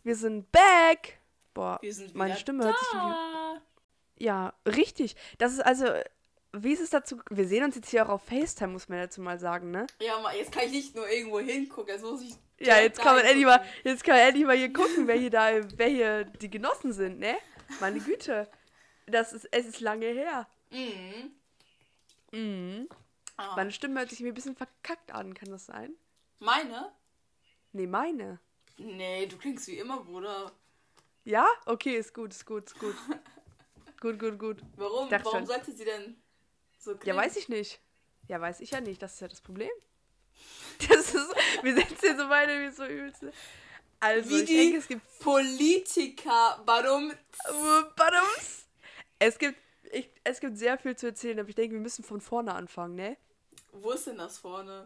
wir sind back. Boah, Wir sind meine wieder Stimme hört sich da. Ja, richtig. Das ist also, wie ist es dazu? Wir sehen uns jetzt hier auch auf FaceTime, muss man dazu mal sagen, ne? Ja, Mann, jetzt kann ich nicht nur irgendwo hingucken, jetzt muss ich Ja, direkt jetzt kann man da endlich mal, hingucken. jetzt kann man endlich mal hier gucken, wer hier die Genossen sind, ne? Meine Güte. Es ist lange her. Mhm. Mhm. Ah. Meine Stimme hört sich mir ein bisschen verkackt an, kann das sein? Meine? Nee, meine. Nee, du klingst wie immer, Bruder. Ja? Okay, ist gut, ist gut, ist gut. Gut. Warum? Dachte Warum schon. sollte sie denn so Ja, klingen? weiß ich nicht. Ja, weiß ich ja nicht. Das ist ja das Problem. Das ist, wir sitzen hier so beide wie so übelst. Also, Wie ich denke, die es gibt Politiker. Warum? Badums. Es gibt sehr viel zu erzählen, aber ich denke, wir müssen von vorne anfangen, ne? Wo ist denn das vorne?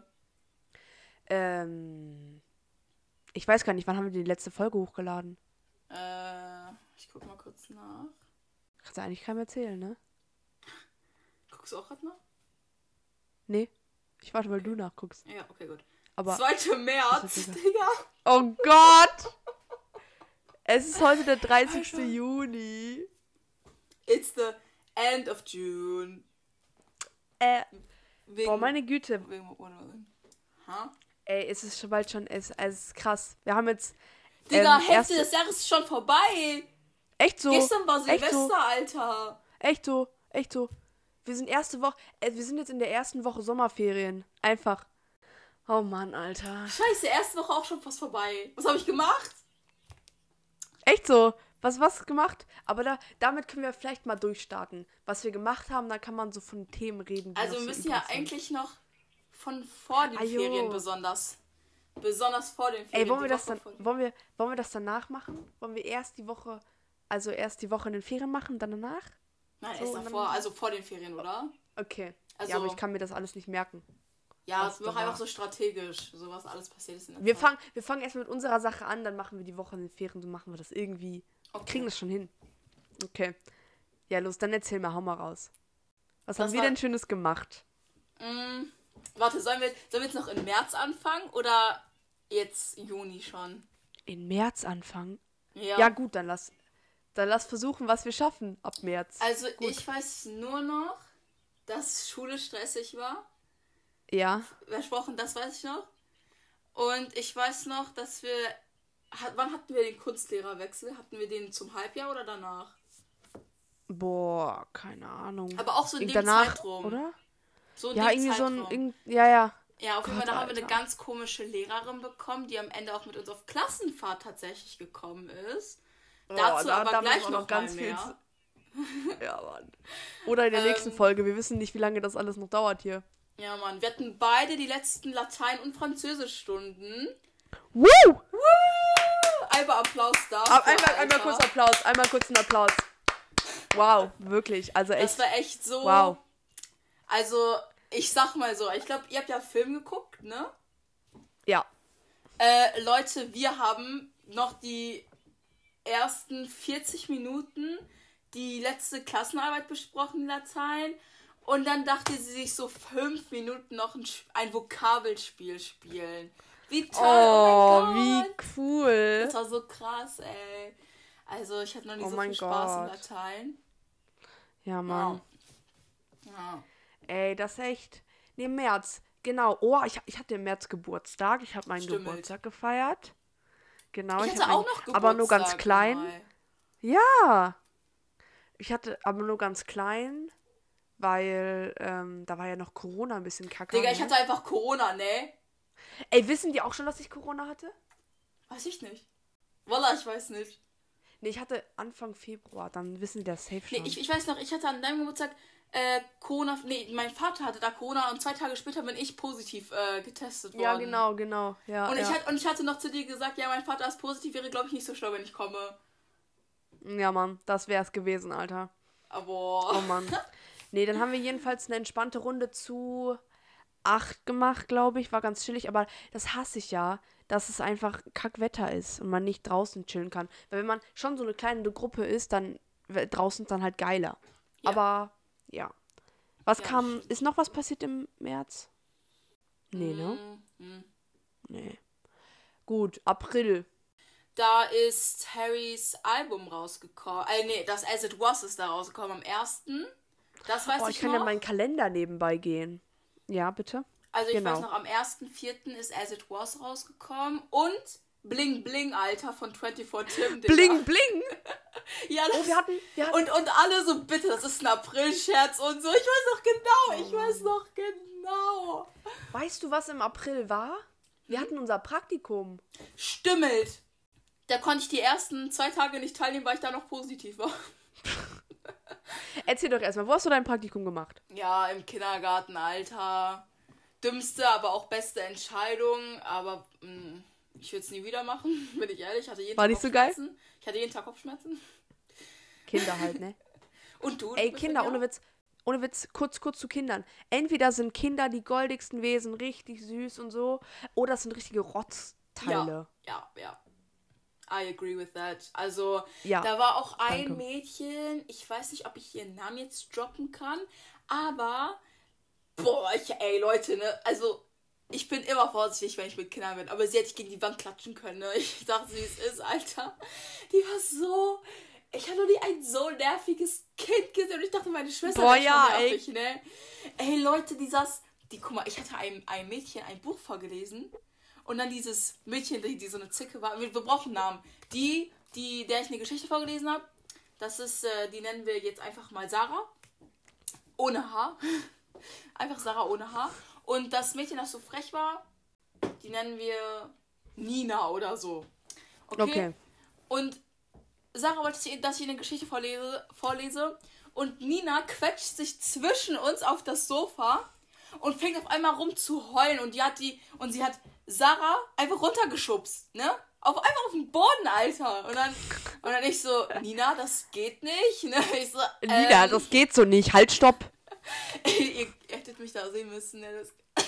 Ich weiß gar nicht, wann haben wir die letzte Folge hochgeladen? Ich guck mal kurz nach. Kannst du eigentlich keinem erzählen, ne? Guckst du auch gerade nach? Nee. Ich warte, weil du nachguckst. Ja, okay, gut. Aber. 2. März, ist egal. Digga. Oh Gott! Es ist heute der 30. Alter. Juni. It's the end of June. Wegen, Boah, meine Güte. Ha? Ey, es ist schon bald schon. Es ist krass. Wir haben jetzt. Digga, Hälfte des Jahres ist schon vorbei. Echt so. Gestern war Echt Silvester, so. Alter. Echt so. Wir sind erste Woche. Wir sind jetzt in der ersten Woche Sommerferien. Einfach. Oh Mann, Alter. Scheiße, erste Woche auch schon fast vorbei. Was habe ich gemacht? Echt so. Was gemacht? Aber damit können wir vielleicht mal durchstarten. Was wir gemacht haben, da kann man so von Themen reden. Die Also noch wir so müssen übrig ja sind. eigentlich noch von vor den Ajo. Ferien besonders vor den Ferien. Ey, wollen die wir das Woche dann. vor- Wollen wir das danach machen? Wollen wir erst die Woche in den Ferien machen, dann danach? Nein, So, erst und davor, also vor den Ferien, oder? Okay. Also, Ja, aber ich kann mir das alles nicht merken. ja, was wir machen da einfach war. so strategisch, so was alles passiert ist in der Wir Zeit. fangen erst mit unserer Sache an, dann machen wir die Woche in den Ferien, so machen wir das irgendwie. Okay. Kriegen das schon hin. Okay. Ja, los, dann erzähl mal, hau mal raus. Was haben Das wir war- denn Schönes gemacht? Warte, sollen wir jetzt noch im März anfangen oder jetzt Juni schon? In März anfangen? Ja. Ja, gut, dann lass versuchen, was wir schaffen ab März. Also ich weiß nur noch, dass Schule stressig war. Ja. Versprochen, das weiß ich noch. Und ich weiß noch, dass wir... Wann hatten wir den Kunstlehrerwechsel? Hatten wir den zum Halbjahr oder danach? Boah, keine Ahnung. Aber auch so in dem Danach, Zeitraum. oder? So in Ja, dem irgendwie Zeitraum. ja. Ja, auf jeden Fall, Gott, da haben wir eine Alter. ganz komische Lehrerin bekommen, die am Ende auch mit uns auf Klassenfahrt tatsächlich gekommen ist. Dazu aber da gleich müssen wir noch ganz mal viel mehr. Ja, Mann. Oder in der nächsten Folge. Wir wissen nicht, wie lange das alles noch dauert hier. Ja, Mann, wir hatten beide die letzten Latein- und Französischstunden. Woo! Einmal Applaus dafür, Einmal Alter. kurz Applaus. Einmal kurz einen Applaus. Wow, wirklich. Also echt. Das war echt so... Wow. Also, ich sag mal so, ich glaube, ihr habt ja Film geguckt, ne? Ja. Leute, wir haben noch die ersten 40 Minuten die letzte Klassenarbeit besprochen in Latein und dann dachte sie sich so 5 Minuten noch ein Vokabelspiel spielen. Wie toll, Oh, mein wie Gott. cool. Das war so krass, ey. Also ich hatte noch nie Oh so mein viel Spaß in Gott. Latein. Ja, Mann. Ja. Ey, das ist echt. Nee, im März. Genau. Oh, ich hatte im März Geburtstag. Ich habe meinen Stimmt. Geburtstag gefeiert. Genau. Ich hatte hab auch meinen- noch Geburtstag. Aber nur ganz klein. mal. Ja. Ich hatte aber nur ganz klein, weil da war ja noch Corona ein bisschen kacke. Digga, ne? ich hatte einfach Corona, ne? Ey, wissen die auch schon, dass ich Corona hatte? Weiß ich nicht. Wallah, ich weiß nicht. Nee, ich hatte Anfang Februar. Dann wissen die das safe Nee, schon. ich weiß noch, ich hatte an deinem Geburtstag Corona. Nee, mein Vater hatte da Corona und 2 Tage später bin ich positiv getestet worden. Ja, genau. Ja, Und, ja. ich hatte noch zu dir gesagt, ja, mein Vater ist positiv, wäre, glaube ich, nicht so schlau, wenn ich komme. Ja, Mann, das wär's gewesen, Alter. Aber. Oh Mann. Nee, dann haben wir jedenfalls eine entspannte Runde zu 8 gemacht, glaube ich. War ganz chillig, aber das hasse ich ja, dass es einfach Kackwetter ist und man nicht draußen chillen kann. Weil wenn man schon so eine kleine Gruppe ist, dann draußen ist dann halt geiler. Ja. Aber, ja. Was Ja, kam, stimmt. ist noch was passiert im März? Nee, ne? Mhm. Nee. Gut, April. Da ist Harrys Album rausgekommen. Nee, das As It Was ist da rausgekommen am 1. Das weiß ich ich kann noch. ja meinen Kalender nebenbei gehen. Ja, bitte. Also ich Genau. weiß noch, am 1.4. ist As It Was rausgekommen. Und Bling Bling, Alter, von 24 Tim. Digga. Bling, bling! Ja, das, wir hatten... Und alle so, bitte, das ist ein April-Scherz und so. Ich weiß noch genau. Weißt du, was im April war? Wir hatten unser Praktikum. Stimmelt. Da konnte ich die ersten 2 Tage nicht teilnehmen, weil ich da noch positiv war. Erzähl doch erstmal, wo hast du dein Praktikum gemacht? Ja, im Kindergarten, Alter. Dümmste, aber auch beste Entscheidung. Aber ich würde es nie wieder machen, bin ich ehrlich. Ich hatte jeden War Tag nicht so geil? Kopfschmerzen. Ich hatte jeden Tag Kopfschmerzen. Kinder halt, ne? Und du? Ey, bist Kinder, ja- ohne Witz, kurz zu Kindern. Entweder sind Kinder die goldigsten Wesen, richtig süß und so, oder es sind richtige Rotzteile. Ja. I agree with that. Also, Ja, da war auch ein danke. Mädchen, ich weiß nicht, ob ich ihren Namen jetzt droppen kann, aber, boah, ey, Leute, ne, also, ich bin immer vorsichtig, wenn ich mit Kindern bin, aber sie hätte ich gegen die Wand klatschen können, ne, ich dachte, wie es ist, Alter. Die war so, ich habe noch nie ein so nerviges Kind gesehen und ich dachte, meine Schwester Boah, wäre schon ja, nervig, ne. Ey, Leute, guck mal, ich hatte einem Mädchen ein Buch vorgelesen. Und dann dieses Mädchen, die so eine Zicke war. Wir brauchen Namen. Der ich eine Geschichte vorgelesen habe, das ist, die nennen wir jetzt einfach mal Sarah. Ohne Haar. Einfach Sarah ohne Haar. Und das Mädchen, das so frech war, die nennen wir Nina oder so. Okay. Und Sarah wollte, dass ich eine Geschichte vorlese. Und Nina quetscht sich zwischen uns auf das Sofa und fängt auf einmal rum zu heulen. Und sie hat Sarah einfach runtergeschubst, ne? Einfach auf den Boden, Alter. Und dann ich so, Nina, das geht nicht, ne? Ich so, Nina, das geht so nicht. Halt, stopp. ihr hättet mich da sehen müssen, ne?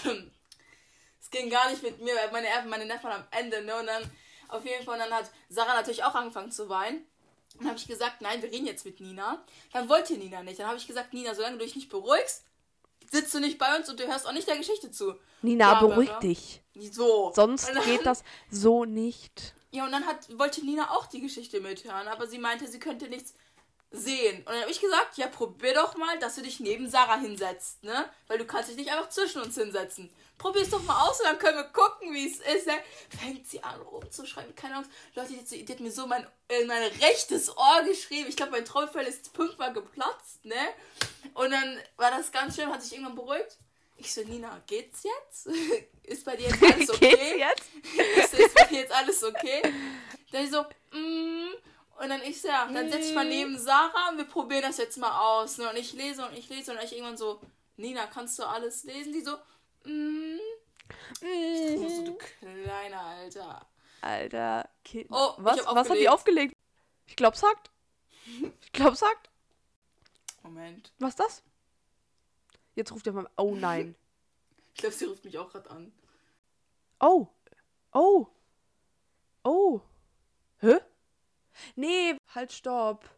Das ging gar nicht mit mir, weil meine Neffen am Ende, ne? Und dann, auf jeden Fall, dann hat Sarah natürlich auch angefangen zu weinen. Dann habe ich gesagt, nein, wir reden jetzt mit Nina. Dann wollte Nina nicht. Dann habe ich gesagt, Nina, solange du dich nicht beruhigst, sitzt du nicht bei uns und du hörst auch nicht der Geschichte zu. Nina, Ja, beruhig aber- dich. So. Sonst Und dann- geht das so nicht. Ja, und dann wollte Nina auch die Geschichte mithören, aber sie meinte, sie könnte nichts sehen. Und dann habe ich gesagt, ja, probier doch mal, dass du dich neben Sarah hinsetzt, ne? Weil du kannst dich nicht einfach zwischen uns hinsetzen. Probier's doch mal aus und dann können wir gucken, wie es ist, ne? Fängt sie an rumzuschreiben, keine Ahnung. Leute, die hat mir so in mein rechtes Ohr geschrieben. Ich glaube, mein Trommelfell ist 5-mal geplatzt, ne? Und dann war das ganz schön, hat sich irgendwann beruhigt. Ich so, Nina, geht's jetzt? Ist bei dir jetzt alles okay? Geht's jetzt? Ist bei dir jetzt alles okay? Dann ich so, Und dann ich so, ja, dann setz ich mal neben Sarah und wir probieren das jetzt mal aus. Ne? Und ich lese und ich irgendwann so, Nina, kannst du alles lesen? Die so, Ich dachte so, du kleiner Alter. Alter, Kind. Oh, ich was hab hat die aufgelegt? Ich glaub, sagt. Moment. Was ist das? Jetzt ruft er mal. Oh nein. Ich glaube, sie ruft mich auch gerade an. Oh. Hä? Nee, halt, stopp.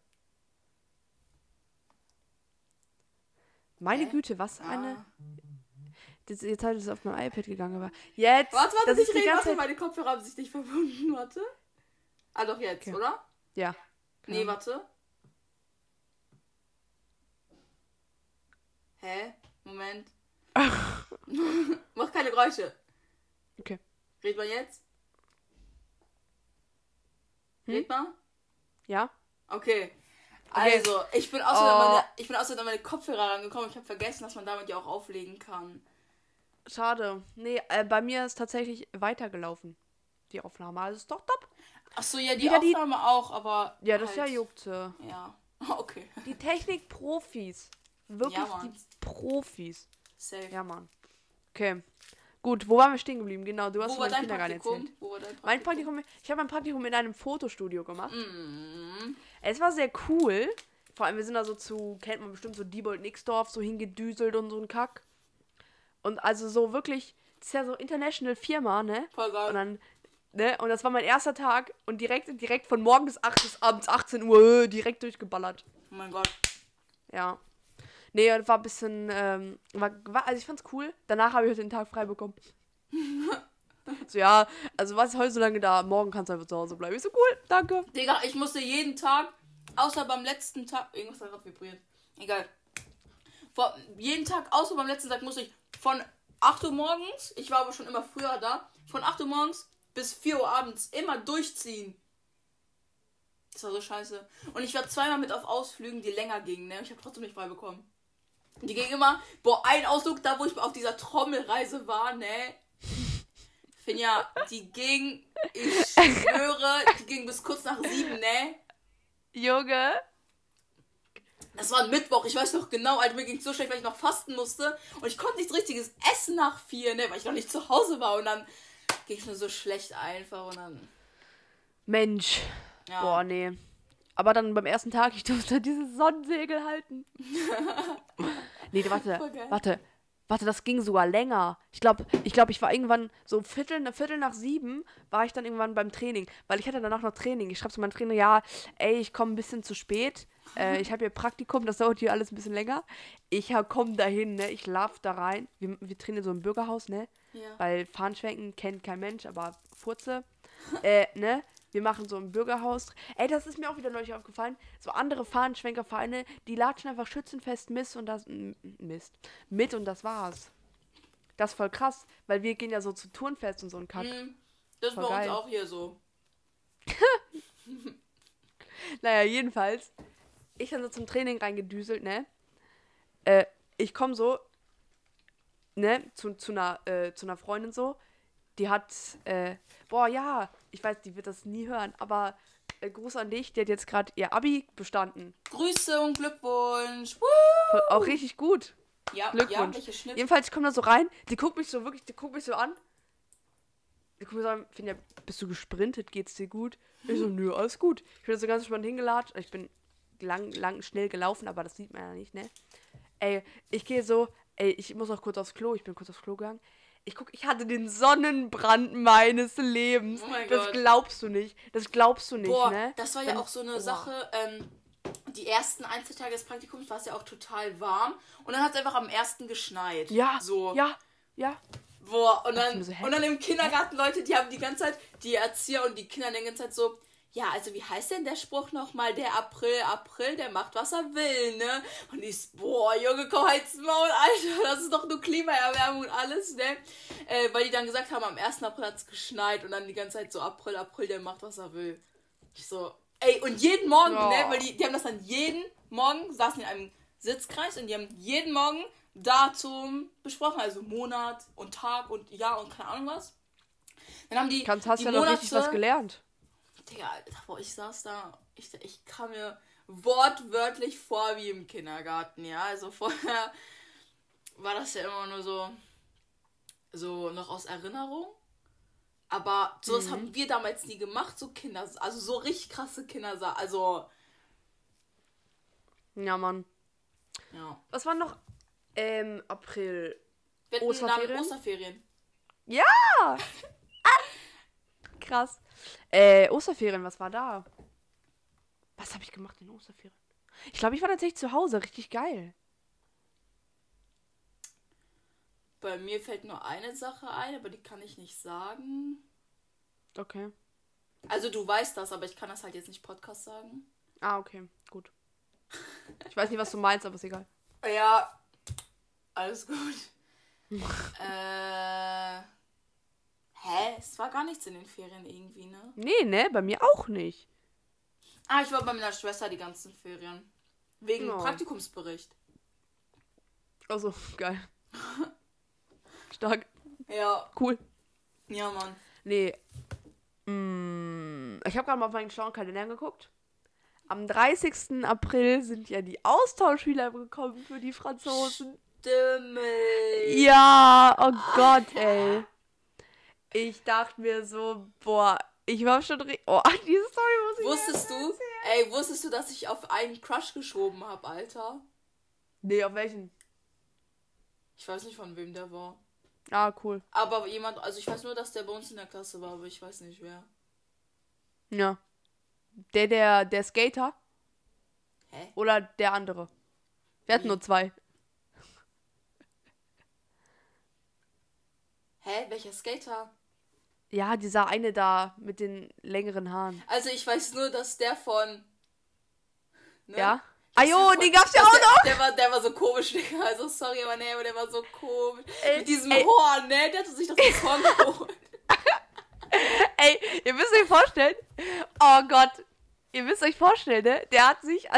Meine Hä? Güte, was Ah. eine... Jetzt hat es auf mein iPad gegangen, aber jetzt... Warte, das ich ist die rede, ganze Zeit... meine Kopfhörer haben sich nicht verbunden, warte. Ah, doch jetzt, Okay. oder? Ja. Nee, warte. Hä? Moment. Mach keine Geräusche. Okay. Red mal jetzt. Red mal. Ja? Okay. Okay. Also, ich bin außerdem an meine Kopfhörer rangekommen. Ich habe vergessen, dass man damit ja auch auflegen kann. Schade. Nee, bei mir ist tatsächlich weitergelaufen. Die Aufnahme. Also ist doch top. Achso, ja, die Wieder die- Aufnahme auch, aber. Ja, das ja halt, juckte. Ja. Okay. Die Technikprofis. Wirklich Ja, Mann. die Profis. Safe. Ja, Mann. Okay. Gut, wo waren wir stehen geblieben? Genau, du hast Wo von war deinem dein Kindergarten Praktikum? erzählt. Wo war dein Praktikum? Mein Praktikum, ich habe mein Praktikum in einem Fotostudio gemacht. Mhm. Es war sehr cool. Vor allem, wir sind da so kennt man bestimmt so Diebold-Nixdorf, so hingedüselt und so ein Kack. Und also so wirklich, das ist ja so international Firma, ne? Voll geil. Und dann, ne? Und das war mein erster Tag und direkt von morgens 8 bis abends 18 Uhr direkt durchgeballert. Oh mein Gott. Ja. Nee, das war ein bisschen, also ich fand's cool. Danach habe ich heute den Tag frei bekommen. So, ja, also was ist heute so lange da? Morgen kannst du einfach zu Hause bleiben. Ich so, cool, danke. Digga, ich musste jeden Tag, außer beim letzten Tag, irgendwas hat gerade vibriert. Egal. Jeden Tag, außer beim letzten Tag, musste ich von 8 Uhr morgens, ich war aber schon immer früher da, von 8 Uhr morgens bis 4 Uhr abends immer durchziehen. Das war so scheiße. Und ich war zweimal mit auf Ausflügen, die länger gingen, ne? Ich habe trotzdem nicht frei bekommen. Die gingen immer, ein Ausflug, da wo ich auf dieser Trommelreise war, ne? Finja, die ging, ich schwöre, die ging bis kurz nach 7, ne? Junge. Das war ein Mittwoch, ich weiß noch genau, Alter, mir ging es so schlecht, weil ich noch fasten musste. Und ich konnte nichts richtiges essen nach 4, ne? Weil ich noch nicht zu Hause war. Und dann ging es mir so schlecht einfach und dann... Mensch. Ja. Boah, nee. Aber dann beim ersten Tag, ich durfte dieses Sonnensegel halten. Nee, warte, das ging sogar länger. Ich glaube, ich war irgendwann so Viertel nach 7 war ich dann irgendwann beim Training. Weil ich hatte danach noch Training. Ich schreibe zu meinem Trainer, ja, ey, ich komme ein bisschen zu spät. Ich habe hier Praktikum, das dauert hier alles ein bisschen länger. Ich komme dahin, ne, ich lauf da rein. Wir trainieren so im Bürgerhaus, ne? Ja. Weil Fahnenschwenken kennt kein Mensch, aber Furze. Ne? Wir machen so ein Bürgerhaus. Ey, das ist mir auch wieder neulich aufgefallen. So andere Fahnenschwenkervereine, die latschen einfach schützenfest mit und das war's. Das ist voll krass, weil wir gehen ja so zu Turnfest und so ein Kack. Das ist Voll bei geil. uns auch hier so. Naja, jedenfalls, ich dann so zum Training reingedüselt, ne? Ich komme so, ne, zu einer Freundin so, die hat, ja, ich weiß, die wird das nie hören, aber Gruß an dich, die hat jetzt gerade ihr Abi bestanden. Grüße und Glückwunsch. Auch richtig gut. Ja, Glückwunsch. welche Schnitt? Jedenfalls, ich komme da so rein, die guckt mich so an. Die guckt mir so an, Finja, bist du gesprintet, geht's dir gut? Ich so, nö, alles gut. Ich bin so ganz entspannt hingelatscht, ich bin schnell gelaufen, aber das sieht man ja nicht, ne? Ey, ich gehe so, ich muss auch kurz aufs Klo, ich bin kurz aufs Klo gegangen. Ich hatte den Sonnenbrand meines Lebens. Oh mein Das Gott. glaubst du nicht. Boah, Ne? das war ja auch so eine Sache, die ersten 1, 2 Tage des Praktikums war es ja auch total warm. Und dann hat es einfach am ersten geschneit. Ja, So. ja. Boah, und Dachte ich mir so, hä? dann im Kindergarten, Leute, die haben die ganze Zeit, die Erzieher und die Kinder die ganze Zeit so, ja, also wie heißt denn der Spruch nochmal? Der April, der macht, was er will, ne? Und ich, boah, Junge, komm, halt's Maul, Alter, das ist doch nur Klimaerwärmung und alles, ne? Weil die dann gesagt haben, am 1. April hat's geschneit und dann die ganze Zeit so, April, der macht, was er will. Ich so, ey, und jeden Morgen, ne? Weil die haben das dann jeden Morgen, saßen in einem Sitzkreis und die haben jeden Morgen Datum besprochen, also Monat und Tag und Jahr und keine Ahnung was. Dann haben Hast ja noch richtig was gelernt. Digga, Alter, boah, ich saß da, ich kam mir wortwörtlich vor wie im Kindergarten, ja. Also vorher war das ja immer nur so noch aus Erinnerung. Aber sowas haben wir damals nie gemacht, so Kinder, also so richtig krasse Kinder, also... Ja, Mann. Ja. Was war noch April? Wir hatten dann Osterferien. Ja! Krass. Osterferien, was war da? Was habe ich gemacht in Osterferien? Ich glaube, ich war tatsächlich zu Hause. Richtig geil. Bei mir fällt nur eine Sache ein, aber die kann ich nicht sagen. Okay. Also du weißt das, aber ich kann das halt jetzt nicht Podcast sagen. Ah, okay. Gut. Ich weiß nicht, was du meinst, aber ist egal. Ja, alles gut. Es war gar nichts in den Ferien irgendwie, ne? Nee, ne? Bei mir auch nicht. Ah, ich war bei meiner Schwester die ganzen Ferien. Wegen Oh. Praktikumsbericht. Also, geil. Stark. Ja. Cool. Ja, Mann. Nee. Ich habe gerade mal auf meinen schlauen Kalender geguckt. Am 30. April sind ja die Austauschschüler gekommen für die Franzosen. Stimme. Ja, oh Gott, ey. Ich dachte mir so, boah, ich war schon... diese Story muss ich Wusstest du, dass ich auf einen Crush geschoben habe, Alter? Nee, auf welchen? Ich weiß nicht, von wem der war. Ah, cool. Aber jemand, also ich weiß nur, dass der bei uns in der Klasse war, aber ich weiß nicht wer. Ja. Der Skater? Hä? Oder der andere? Wir hatten nur 2. Hä? Welcher Skater? Ja, dieser eine da mit den längeren Haaren. Also ich weiß nur, dass der von... Ne? Ja? Ah jo, die gab's ja dass auch noch! Der war so komisch, Digga. Also sorry, aber nee, aber der war so komisch. Ey, mit diesem Horn, ne? Der hatte sich das Horn geholt. Ey, ihr müsst euch vorstellen. Oh Gott. Ihr müsst euch vorstellen, ne? Der hat sich...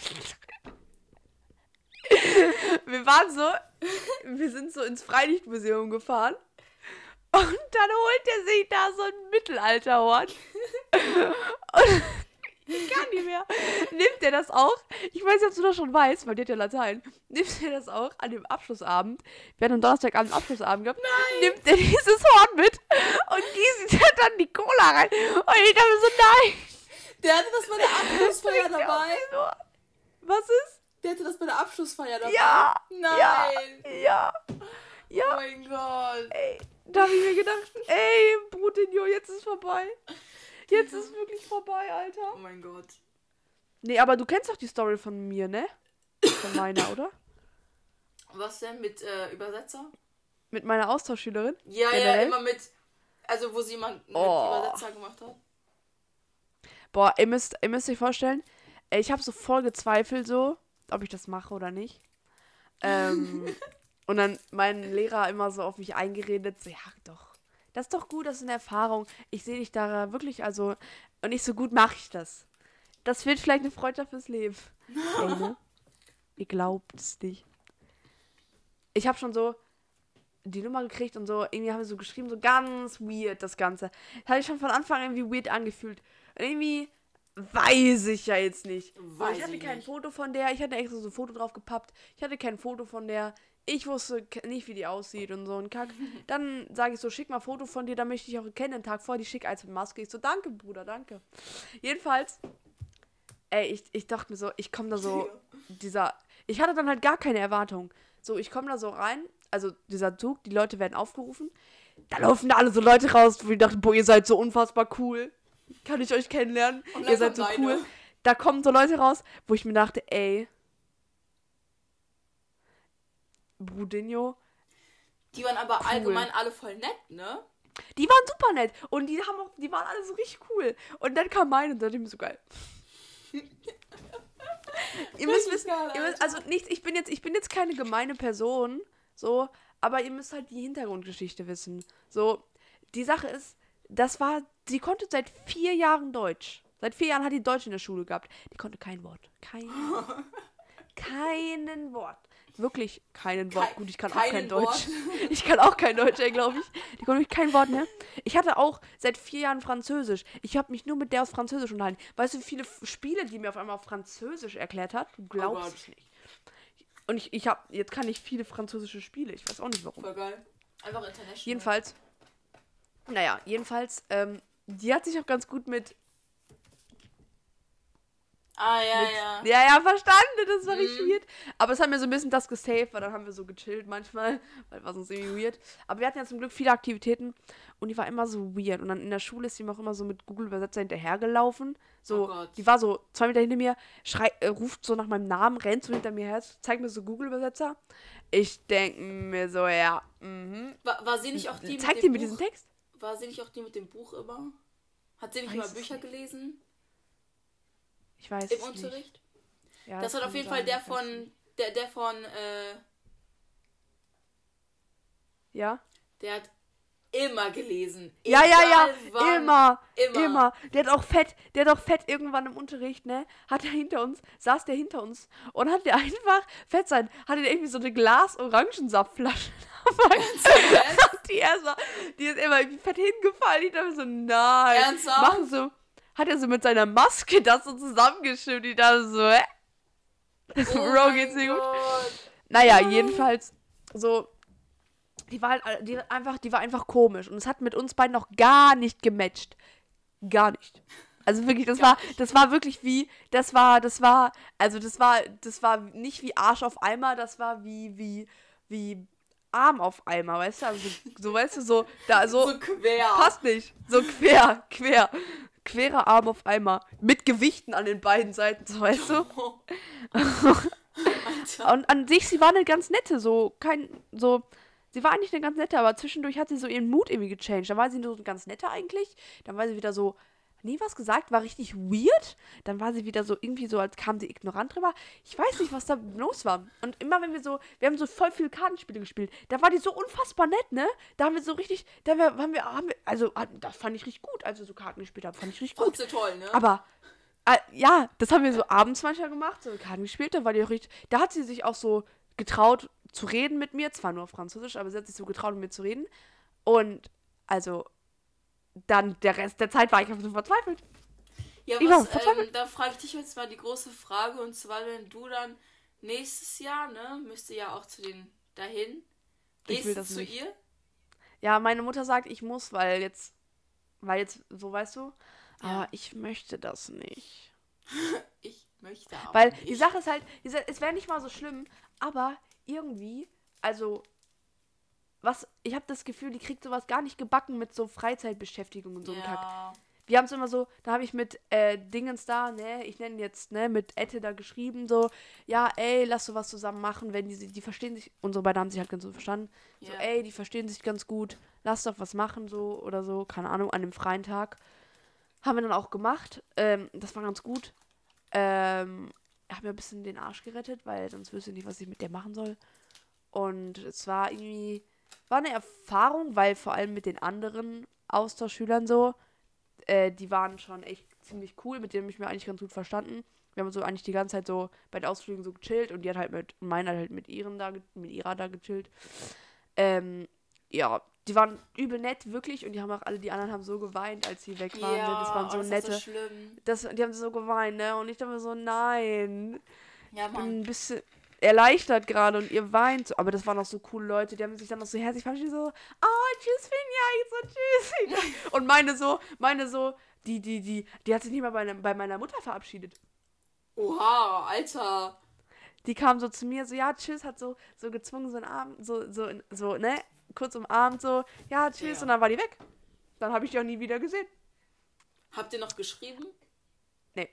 wir sind so ins Freilichtmuseum gefahren. Und dann holt er sich da so ein Mittelalterhorn. Und ich kann nicht mehr. Nimmt er das auch? Ich weiß nicht, ob du das schon weißt, weil die hat ja Latein. Nimmt er das auch an dem Abschlussabend? Wir hatten am Donnerstagabend einen Abschlussabend gehabt. Nein. Nimmt er dieses Horn mit und gießt dann die Cola rein. Und ich dachte so, nein. Der hatte das bei der Abschlussfeier dabei. Was ist? Der hatte das bei der Abschlussfeier dabei. Ja. Nein. Ja. Ja. Oh mein Gott. Ey, da habe ich mir gedacht, ey, Brutinho, jetzt ist vorbei. Jetzt ist wirklich vorbei, Alter. Oh mein Gott. Nee, aber du kennst doch die Story von mir, ne? Von meiner, oder? Was denn mit Übersetzer? Mit meiner Austauschschülerin? Ja, generell? ja, immer mit... Also, wo sie immer mit Übersetzer gemacht hat. Boah, ihr müsst euch vorstellen, ich habe so voll gezweifelt, so, ob ich das mache oder nicht. Und dann mein Lehrer immer so auf mich eingeredet, so, ja, doch. Das ist doch gut, das ist eine Erfahrung. Ich sehe dich da wirklich, also, und nicht so gut mache ich das. Das wird vielleicht eine Freundschaft fürs Leben. Ey, ne? Ihr glaubt es nicht. Ich habe schon so die Nummer gekriegt und so, irgendwie haben wir so geschrieben, so ganz weird das Ganze. Das hatte ich schon von Anfang an irgendwie weird angefühlt. Und irgendwie weiß ich ja jetzt nicht. Ich hatte kein Foto von der, ich hatte extra so ein Foto drauf gepappt. Ich hatte kein Foto von der. Ich wusste nicht, wie die aussieht und so ein Kack. Dann sage ich so, schick mal ein Foto von dir, da möchte ich auch erkennen. Den Tag vor, die schick eins mit Maske. Ich so, danke, Bruder, danke. Jedenfalls, ey, ich dachte mir so, ich komme da so, ich hatte dann halt gar keine Erwartung. So, ich komme da so rein, also dieser Zug, die Leute werden aufgerufen. Da laufen da alle so Leute raus, wo ich dachte, boah, ihr seid so unfassbar cool. Kann ich euch kennenlernen? Ihr seid so cool. Da kommen so Leute raus, wo ich mir dachte, ey, Brutinho. Die waren aber cool. allgemein alle voll nett, ne? Die waren super nett. Und die waren alle so richtig cool. Und dann kam meine und dann dachte ich mir so geil. Ihr müsst wissen, also nichts, ich bin jetzt keine gemeine Person, so, aber ihr müsst halt die Hintergrundgeschichte wissen. So, die Sache ist, sie konnte seit 4 Jahren Deutsch. Seit 4 Jahren hat die Deutsch in der Schule gehabt. Die konnte kein Wort. Keinen Wort. Wirklich keinen Wort. Gut, ich kann auch kein Deutsch. Ich kann auch kein Deutsch, glaube ich. Die konnte kein Wort mehr. Ich hatte auch seit 4 Jahren Französisch. Ich habe mich nur mit der aus Französisch unterhalten. Weißt du, wie viele Spiele, die mir auf einmal auf Französisch erklärt hat? Du glaubst es nicht. Und jetzt kann ich viele französische Spiele. Ich weiß auch nicht warum. Voll geil. Einfach international. Jedenfalls, die hat sich auch ganz gut mit... Ja, verstanden, das war richtig weird. Aber es hat mir so ein bisschen das gesaved, weil dann haben wir so gechillt manchmal, weil war sonst irgendwie weird. Aber wir hatten ja zum Glück viele Aktivitäten und die war immer so weird. Und dann in der Schule ist sie mir auch immer so mit Google-Übersetzer hinterhergelaufen. So, die war so 2 Meter hinter mir, ruft so nach meinem Namen, rennt so hinter mir her, zeigt mir so Google-Übersetzer. Ich denke mir so, ja, War sie nicht auch die Zeig dir mit diesem Text? War sie nicht auch die mit dem Buch immer? Hat sie nicht immer Bücher gelesen? Ich weiß Im Unterricht? Ja, das hat auf jeden Fall der von, ja? Der hat immer gelesen. Ja, immer. Der hat auch fett irgendwann im Unterricht, ne, saß der hinter uns und hat der einfach, fett sein, hatte der irgendwie so eine Glas-Orangensaftflasche die ist immer irgendwie fett hingefallen. Ich dachte so, nein. Ernsthaft? Hat er so mit seiner Maske das so zusammengeschnitten. Ich dachte so, Bro, geht's dir gut? Naja, jedenfalls, so, die war einfach komisch. Und es hat mit uns beiden noch gar nicht gematcht. Gar nicht. Also wirklich, das war wirklich wie, das war nicht wie Arsch auf Eimer, das war wie Arm auf Eimer, weißt du? Also so, weißt du, so, da, so. So quer. Passt nicht. So quer. Querer Arm auf Eimer. Mit Gewichten an den beiden Seiten, so, weißt du? Alter. Und an sich, sie war eine ganz nette, so, Sie war eigentlich eine ganz nette, aber zwischendurch hat sie so ihren Mut irgendwie gechanged. Da war sie nur so ein ganz netter eigentlich. Dann war sie wieder so, nie was gesagt, war richtig weird. Dann war sie wieder so irgendwie so, als kam sie ignorant drüber. Ich weiß nicht, was da los war. Und immer wenn wir haben so voll viele Kartenspiele gespielt. Da war die so unfassbar nett, ne? Da haben wir so richtig, das fand ich richtig gut, als wir so Karten gespielt haben. Fand ich richtig gut. Fandst du toll, ne? Aber ja, das haben wir so abends manchmal gemacht, so Karten gespielt, da war die auch richtig. Da hat sie sich auch so getraut zu reden mit mir, zwar nur auf Französisch, aber sie hat sich so getraut, mit mir zu reden. Und also, dann der Rest der Zeit war ich einfach so verzweifelt. Ja, Ich war verzweifelt. da frage ich dich jetzt mal die große Frage, und zwar, wenn du dann nächstes Jahr, ne, müsste ja auch zu den dahin. Ich will Gehst du das zu nicht. ihr? Ja, meine Mutter sagt, ich muss, weil jetzt, so weißt du, Ja. aber ich möchte das nicht. Ich möchte aber Weil nicht. die Sache ist halt, es wäre nicht mal so schlimm, aber irgendwie, also ich habe das Gefühl, die kriegt sowas gar nicht gebacken mit so Freizeitbeschäftigung und so einem Kack. Ja, Wir haben es immer so, da habe ich mit Dingens da, ne, ich nenne jetzt, ne, mit Ette da geschrieben, so, ja, ey, lass sowas zusammen machen, wenn die verstehen sich, unsere beiden haben sich halt ganz so verstanden, so, ja. ey, die verstehen sich ganz gut, lass doch was machen, so, oder so, keine Ahnung, an einem freien Tag. Haben wir dann auch gemacht, das war ganz gut. Hab mir ein bisschen den Arsch gerettet, weil sonst wüsste ich nicht, was ich mit der machen soll. Und es war eine Erfahrung, weil vor allem mit den anderen Austauschschülern so, die waren schon echt ziemlich cool, mit denen habe ich mir eigentlich ganz gut verstanden. Wir haben so eigentlich die ganze Zeit so bei den Ausflügen so gechillt und die hat halt meine hat halt mit ihrer da gechillt. Ja, die waren übel nett, wirklich, und die anderen haben so geweint, als sie weg waren. Ne? Das Ja, waren so das nette. war so schlimm. Die haben so geweint, ne? Und ich dachte mir so, nein. Ja, Ich bin Mann. ein bisschen erleichtert gerade und ihr weint so. Aber das waren auch so coole Leute, die haben sich dann noch so herzlich verabschiedet, so, oh, tschüss, Finja, ich so, tschüss. Und meine so, die hat sich nicht mal bei meiner Mutter verabschiedet. Oha, Alter. Die kam so zu mir, so, ja, tschüss, hat so gezwungen, so einen Arm, ne, kurz umarmt, so, ja, tschüss, Ja. und dann war die weg. Dann habe ich die auch nie wieder gesehen. Habt ihr noch geschrieben? Nee.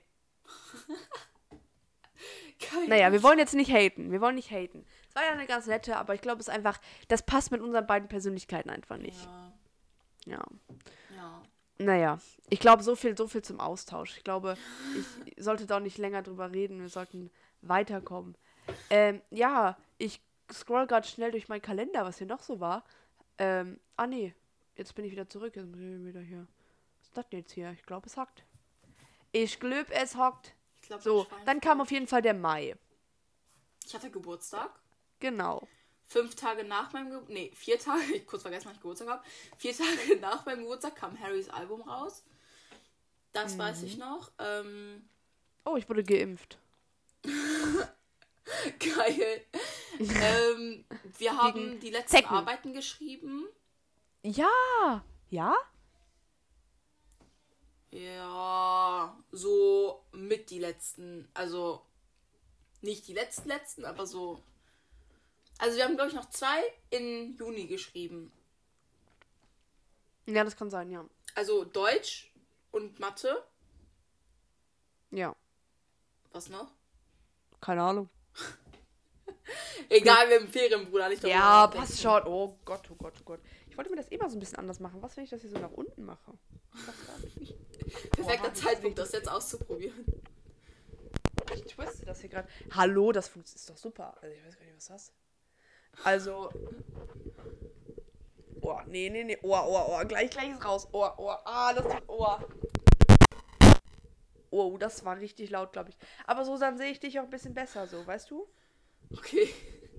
Geil. Naja, wir wollen jetzt nicht haten. Wir wollen nicht haten. Es war ja eine ganz nette, aber ich glaube, es ist einfach, das passt mit unseren beiden Persönlichkeiten einfach nicht. Ja, Ja. ja. Naja, ich glaube, so viel zum Austausch. Ich glaube, ich sollte da auch nicht länger drüber reden. Wir sollten weiterkommen. Ja, ich scroll gerade schnell durch meinen Kalender, was hier noch so war. Nee, jetzt bin ich wieder zurück. Jetzt bin ich wieder hier. Was ist das denn jetzt hier? Ich glaube, es hockt. Ich glaube, es hockt. Ich glaube, So, dann kam auf jeden Fall der Mai. Ich hatte Geburtstag. Genau. 5 Tage nach meinem Geburtstag, nee, 4 Tage, ich kurz vergessen, wann ich Geburtstag habe. 4 Tage nach meinem Geburtstag kam Harrys Album raus. Das weiß ich noch. Oh, ich wurde geimpft. Geil. Wir haben die letzten Zecken. Arbeiten geschrieben. Ja. Ja? Ja, so mit die letzten, also nicht die letzten, aber so. Also wir haben, glaube ich, noch 2 in Juni geschrieben. Ja, das kann sein, ja. Also Deutsch und Mathe. Ja. Was noch? Keine Ahnung. Egal, wir haben Ferien, Bruder, nicht darüber Ja, nachdenken. passt schon. Oh Gott, oh Gott, oh Gott. Ich wollte mir das immer so ein bisschen anders machen. Was, wenn ich das hier so nach unten mache? Perfekter Boah, Zeitpunkt, das jetzt auszuprobieren. Ich twiste das hier gerade. Hallo, das ist doch super. Also ich weiß gar nicht, was das ist. Also. Oh, nee. Oh. Gleich ist raus. Oh. Das tut. Oh, das war richtig laut, glaube ich. Aber so, dann sehe ich dich auch ein bisschen besser, so, weißt du? Okay,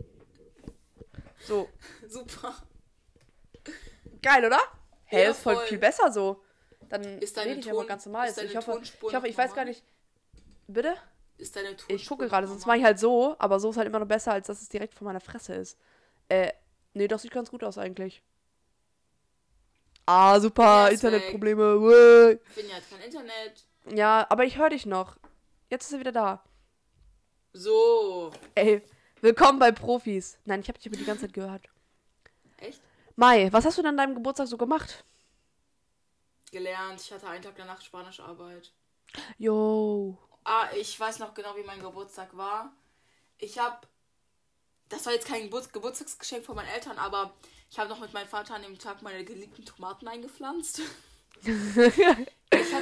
So. super. Geil, oder? Hä, Ja, ist voll voll. viel besser so. Dann Ist deine rede ich aber ganz normal. ist deine Ich hoffe, Tonspur ich weiß noch gar normal? nicht. Bitte? Ist deine Tonspur Ich gucke gerade, noch sonst mache ich normal? halt so, aber so ist halt immer noch besser, als dass es direkt vor meiner Fresse ist. Nee, das sieht ganz gut aus eigentlich. Ah, super, Ja, ist Internetprobleme. Uäh. Finja hat kein Internet. Ja, aber ich höre dich noch. Jetzt ist er wieder da. So. Ey, willkommen bei Profis. Nein, ich habe dich aber die ganze Zeit gehört. Echt? Mai, was hast du denn an deinem Geburtstag so gemacht? Gelernt. Ich hatte einen Tag danach Spanischarbeit. Yo. Ich weiß noch genau, wie mein Geburtstag war. Ich habe das war jetzt kein Geburtstagsgeschenk von meinen Eltern, aber ich habe noch mit meinem Vater an dem Tag meine geliebten Tomaten eingepflanzt. Ich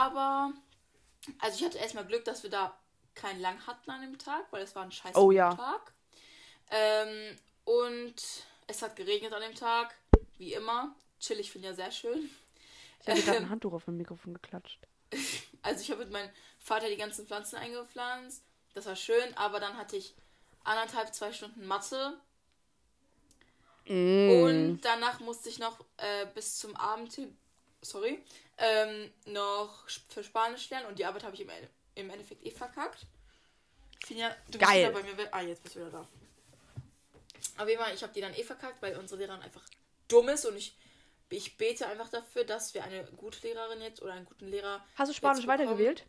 hatte erstmal Glück, dass wir da keinen lang hatten an dem Tag, weil es war ein scheiß Tag. Und es hat geregnet an dem Tag, wie immer. Chillig, finde ich ja sehr schön. Ich habe gerade ein Handtuch auf dem Mikrofon geklatscht. Also ich habe mit meinem Vater die ganzen Pflanzen eingepflanzt. Das war schön, aber dann hatte ich 2 Stunden Mathe. Und danach musste ich noch bis zum Abend, noch für Spanisch lernen. Und die Arbeit habe ich im Endeffekt verkackt. Finja, du bist wieder bei mir. Jetzt bist du wieder da. Aber ich habe die dann verkackt, weil unsere Lehrerin einfach dumm ist und ich bete einfach dafür, dass wir eine gute Lehrerin jetzt oder einen guten Lehrer. Hast du Spanisch weitergewählt?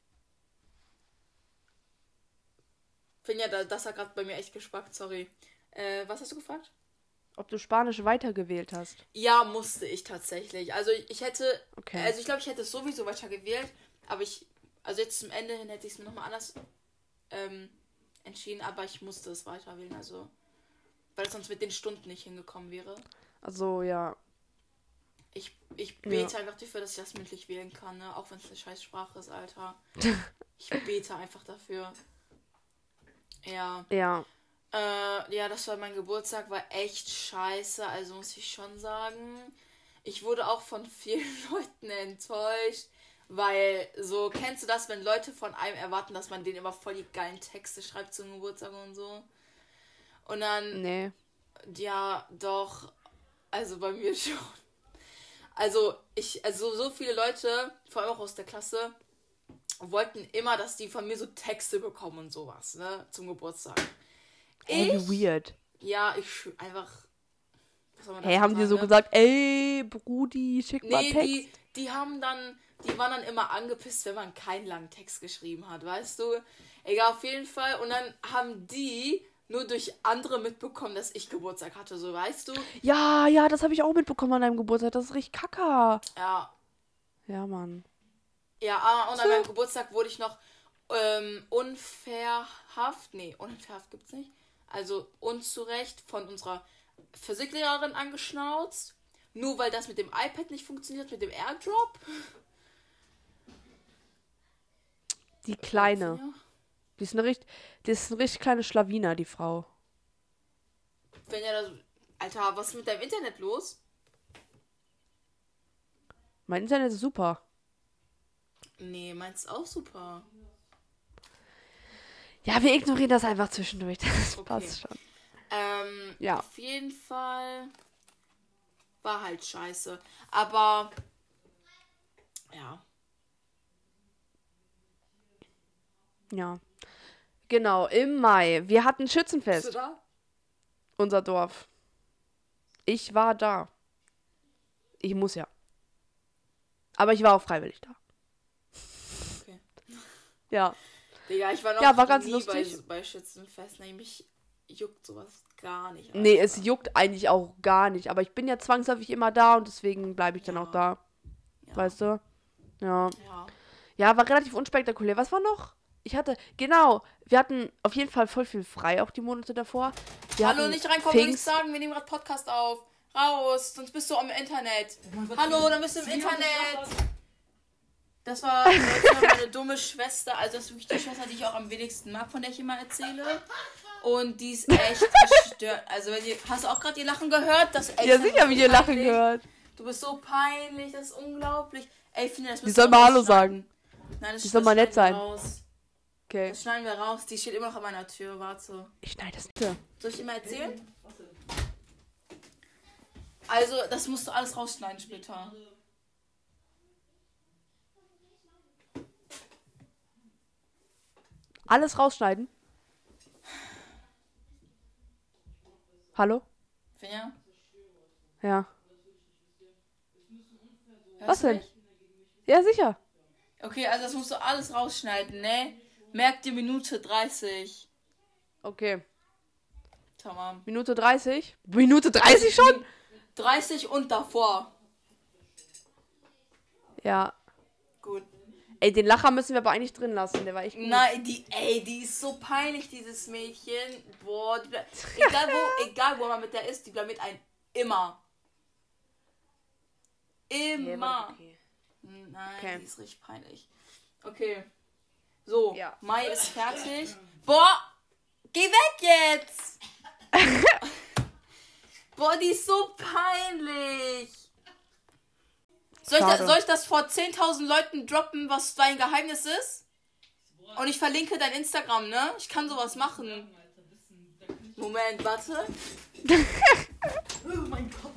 Finja, das hat gerade bei mir echt gespackt, sorry. Was hast du gefragt? Ob du Spanisch weitergewählt hast? Ja, musste ich tatsächlich. Also ich hätte, ich glaube, ich hätte es sowieso weitergewählt, aber jetzt zum Ende hin hätte ich es mir nochmal anders entschieden, aber ich musste es weiterwählen, also weil es sonst mit den Stunden nicht hingekommen wäre. Also, ja. Ich bete einfach dafür, dass ich das mündlich wählen kann, ne? Auch wenn es eine scheiß Sprache ist, Alter. Ich bete einfach dafür. Ja. Ja. Ja, das war mein Geburtstag, war echt scheiße, also muss ich schon sagen. Ich wurde auch von vielen Leuten enttäuscht, weil so, kennst du das, wenn Leute von einem erwarten, dass man denen immer voll die geilen Texte schreibt zum Geburtstag und so? Und dann... Nee. Ja, doch. Also bei mir schon. Also so viele Leute, vor allem auch aus der Klasse, wollten immer, dass die von mir so Texte bekommen und sowas, ne, zum Geburtstag. Weird. Ja, einfach... Was soll man Hey, haben die so gesagt, ey, Brudi, schick mal Text? Die waren dann immer angepisst, wenn man keinen langen Text geschrieben hat, weißt du? Egal, auf jeden Fall. Und dann haben die nur durch andere mitbekommen, dass ich Geburtstag hatte, so, weißt du? Ja, das habe ich auch mitbekommen an deinem Geburtstag. Das ist richtig kacke. Ja. Ja, Mann. Ja, und an meinem Geburtstag wurde ich noch unfairhaft gibt's nicht. Also unzurecht von unserer Physiklehrerin angeschnauzt. Nur weil das mit dem iPad nicht funktioniert, mit dem AirDrop. Die Kleine. Die ist eine richtig kleine Schlawiner, die Frau. Alter, was ist mit deinem Internet los? Mein Internet ist super. Nee, meins ist auch super. Ja, wir ignorieren das einfach zwischendurch. Das passt schon. Ja. Auf jeden Fall war halt scheiße. Aber ja. Ja. Genau, im Mai. Wir hatten Schützenfest. Bist du da? Unser Dorf. Ich war da. Ich muss ja. Aber ich war auch freiwillig da. Okay. Ja. Digga, ich war noch war ganz nie lustig. bei Schützenfest. Nämlich juckt sowas gar nicht. Alter. Nee, es juckt eigentlich auch gar nicht. Aber ich bin ja zwangsläufig immer da und deswegen bleibe ich dann auch da. Ja. Weißt du? Ja. Ja, war relativ unspektakulär. Was war noch? Wir hatten auf jeden Fall voll viel frei, auch die Monate davor. Hallo, nicht reinkommen, würde ich sagen, wir nehmen gerade Podcast auf. Raus, sonst bist du am Internet. Hallo, dann bist du im Internet. Das war meine dumme Schwester, also das ist wirklich die Schwester, die ich auch am wenigsten mag, von der ich immer erzähle. Und die ist echt gestört. Also, hast du auch gerade ihr Lachen gehört? Das echt, ja, sicher, wie ihr Lachen gehört. Du bist so peinlich, das ist unglaublich. Ey, finde das. Die soll mal Hallo sagen. Nein, die soll mal nett sein. Raus. Okay. Das schneiden wir raus. Die steht immer noch an meiner Tür. Warte. Ich schneide das nicht. Soll ich dir mal erzählen? Also, das musst du alles rausschneiden später. Alles rausschneiden? Hallo? Finja? Ja. Hörst was denn? Mich? Ja, sicher. Okay, also das musst du alles rausschneiden, ne? Merk dir Minute 30. Okay. Tamam. Minute 30? Minute 30 schon? 30 und davor. Ja. Gut. Ey, den Lacher müssen wir aber eigentlich drin lassen. Der war echt gut. Nein, die ist so peinlich, dieses Mädchen. Boah, egal wo man mit der ist, die blamiert einen immer. Immer. Okay. Nein, die ist richtig peinlich. Okay. So, Ja. Mai ist fertig. Boah, geh weg jetzt! Boah, die ist so peinlich. Soll ich das vor 10.000 Leuten droppen, was dein Geheimnis ist? Und ich verlinke dein Instagram, ne? Ich kann sowas machen. Moment, warte. Oh mein Gott.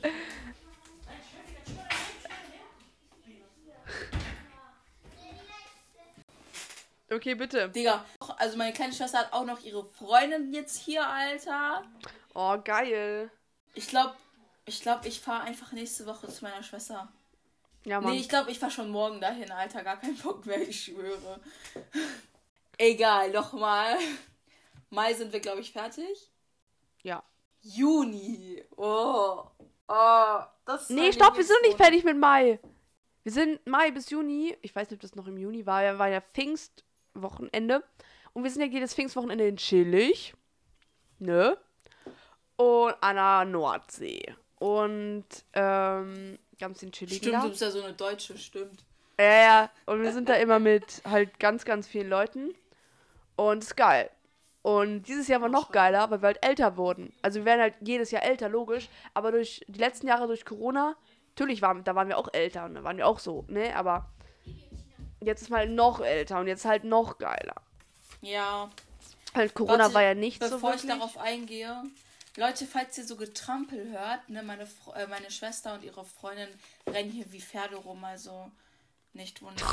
Okay, bitte. Digga, also meine kleine Schwester hat auch noch ihre Freundin jetzt hier, Alter. Oh, geil. Ich glaube, ich fahre einfach nächste Woche zu meiner Schwester. Ja, Mann. Nee, ich glaube, ich fahre schon morgen dahin, Alter. Gar keinen Bock mehr, ich schwöre. Egal, nochmal. Mai sind wir, glaube ich, fertig. Ja. Juni. Oh, das ist Nee, stopp, wir sind noch nicht fertig mit Mai. Wir sind Mai bis Juni. Ich weiß nicht, ob das noch im Juni war. War ja Pfingstwochenende. Und wir sind ja jedes Pfingstwochenende in Chillig. Ne? Und an der Nordsee. Und, ganz in Chillig. Stimmt, du bist ja so eine Deutsche, stimmt. Ja. Und wir sind da immer mit halt ganz, ganz vielen Leuten. Und ist geil. Und dieses Jahr war noch geiler, weil wir halt älter wurden. Also wir werden halt jedes Jahr älter, logisch. Aber durch die letzten Jahre durch Corona, natürlich da waren wir auch älter und da waren wir auch so, ne? Aber jetzt ist man halt noch älter und jetzt halt noch geiler. Ja. Halt Corona Warte, war ja nicht so bevor wirklich. ich darauf eingehe, Leute, falls ihr so Getrampel hört, ne, meine Schwester und ihre Freundin rennen hier wie Pferde rum, also nicht wundern.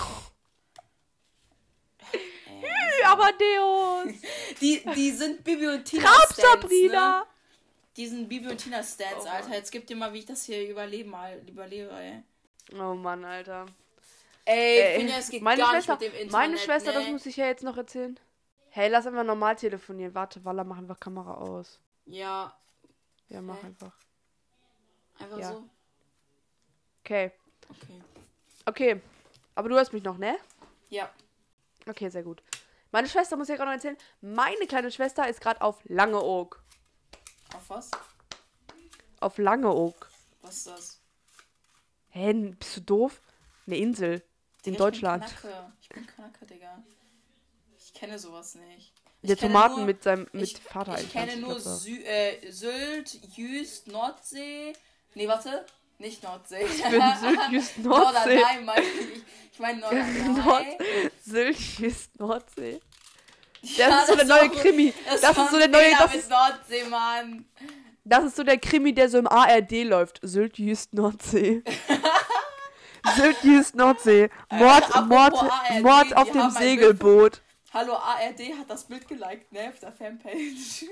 Amadeus! Die sind Bibi und Tina Trab, Stans, Sabrina! ne? Die sind Bibi und Tina Stans, Oh Alter. Jetzt gib dir mal, wie ich das hier überlebe, ey. Oh Mann, Alter. Ey, Finja, es geht meine gar Schwester, nicht mit dem Internet, meine Schwester, ne? das muss ich ja jetzt noch erzählen. Hey, lass einfach normal telefonieren. Warte, Walla, mach einfach Kamera aus. Ja. Ja, mach einfach. Einfach Ja. so? Okay. Okay. Okay. Aber du hörst mich noch, ne? Ja. Okay, sehr gut. Meine Schwester muss ich ja gerade noch erzählen. Meine kleine Schwester ist gerade auf Langeoog. Auf was? Auf Langeoog. Was ist das? Hä, bist du doof? Eine Insel. In Deutschland. Ich bin Kanake, Digga. Ich kenne sowas nicht. Der Tomaten mit Vater. Ich kenne nur Sylt, Jüst, Nordsee. Nee, warte. Nicht Nordsee. Ich bin Sylt, Jüst, Nordsee. Norderney meine ich. Ich meine Norderney. Sylt, Jüst, Nordsee. Ja, Das ist so der neue Krimi. Das ist so der neue. Das ist Nordsee, Mann. Das ist so der Krimi, der so im ARD läuft. Sylt, Jüst, Nordsee. Sylt, Jüst, Nordsee. Mord auf dem Segelboot. Hallo, ARD hat das Bild geliked, ne? Auf der Fanpage.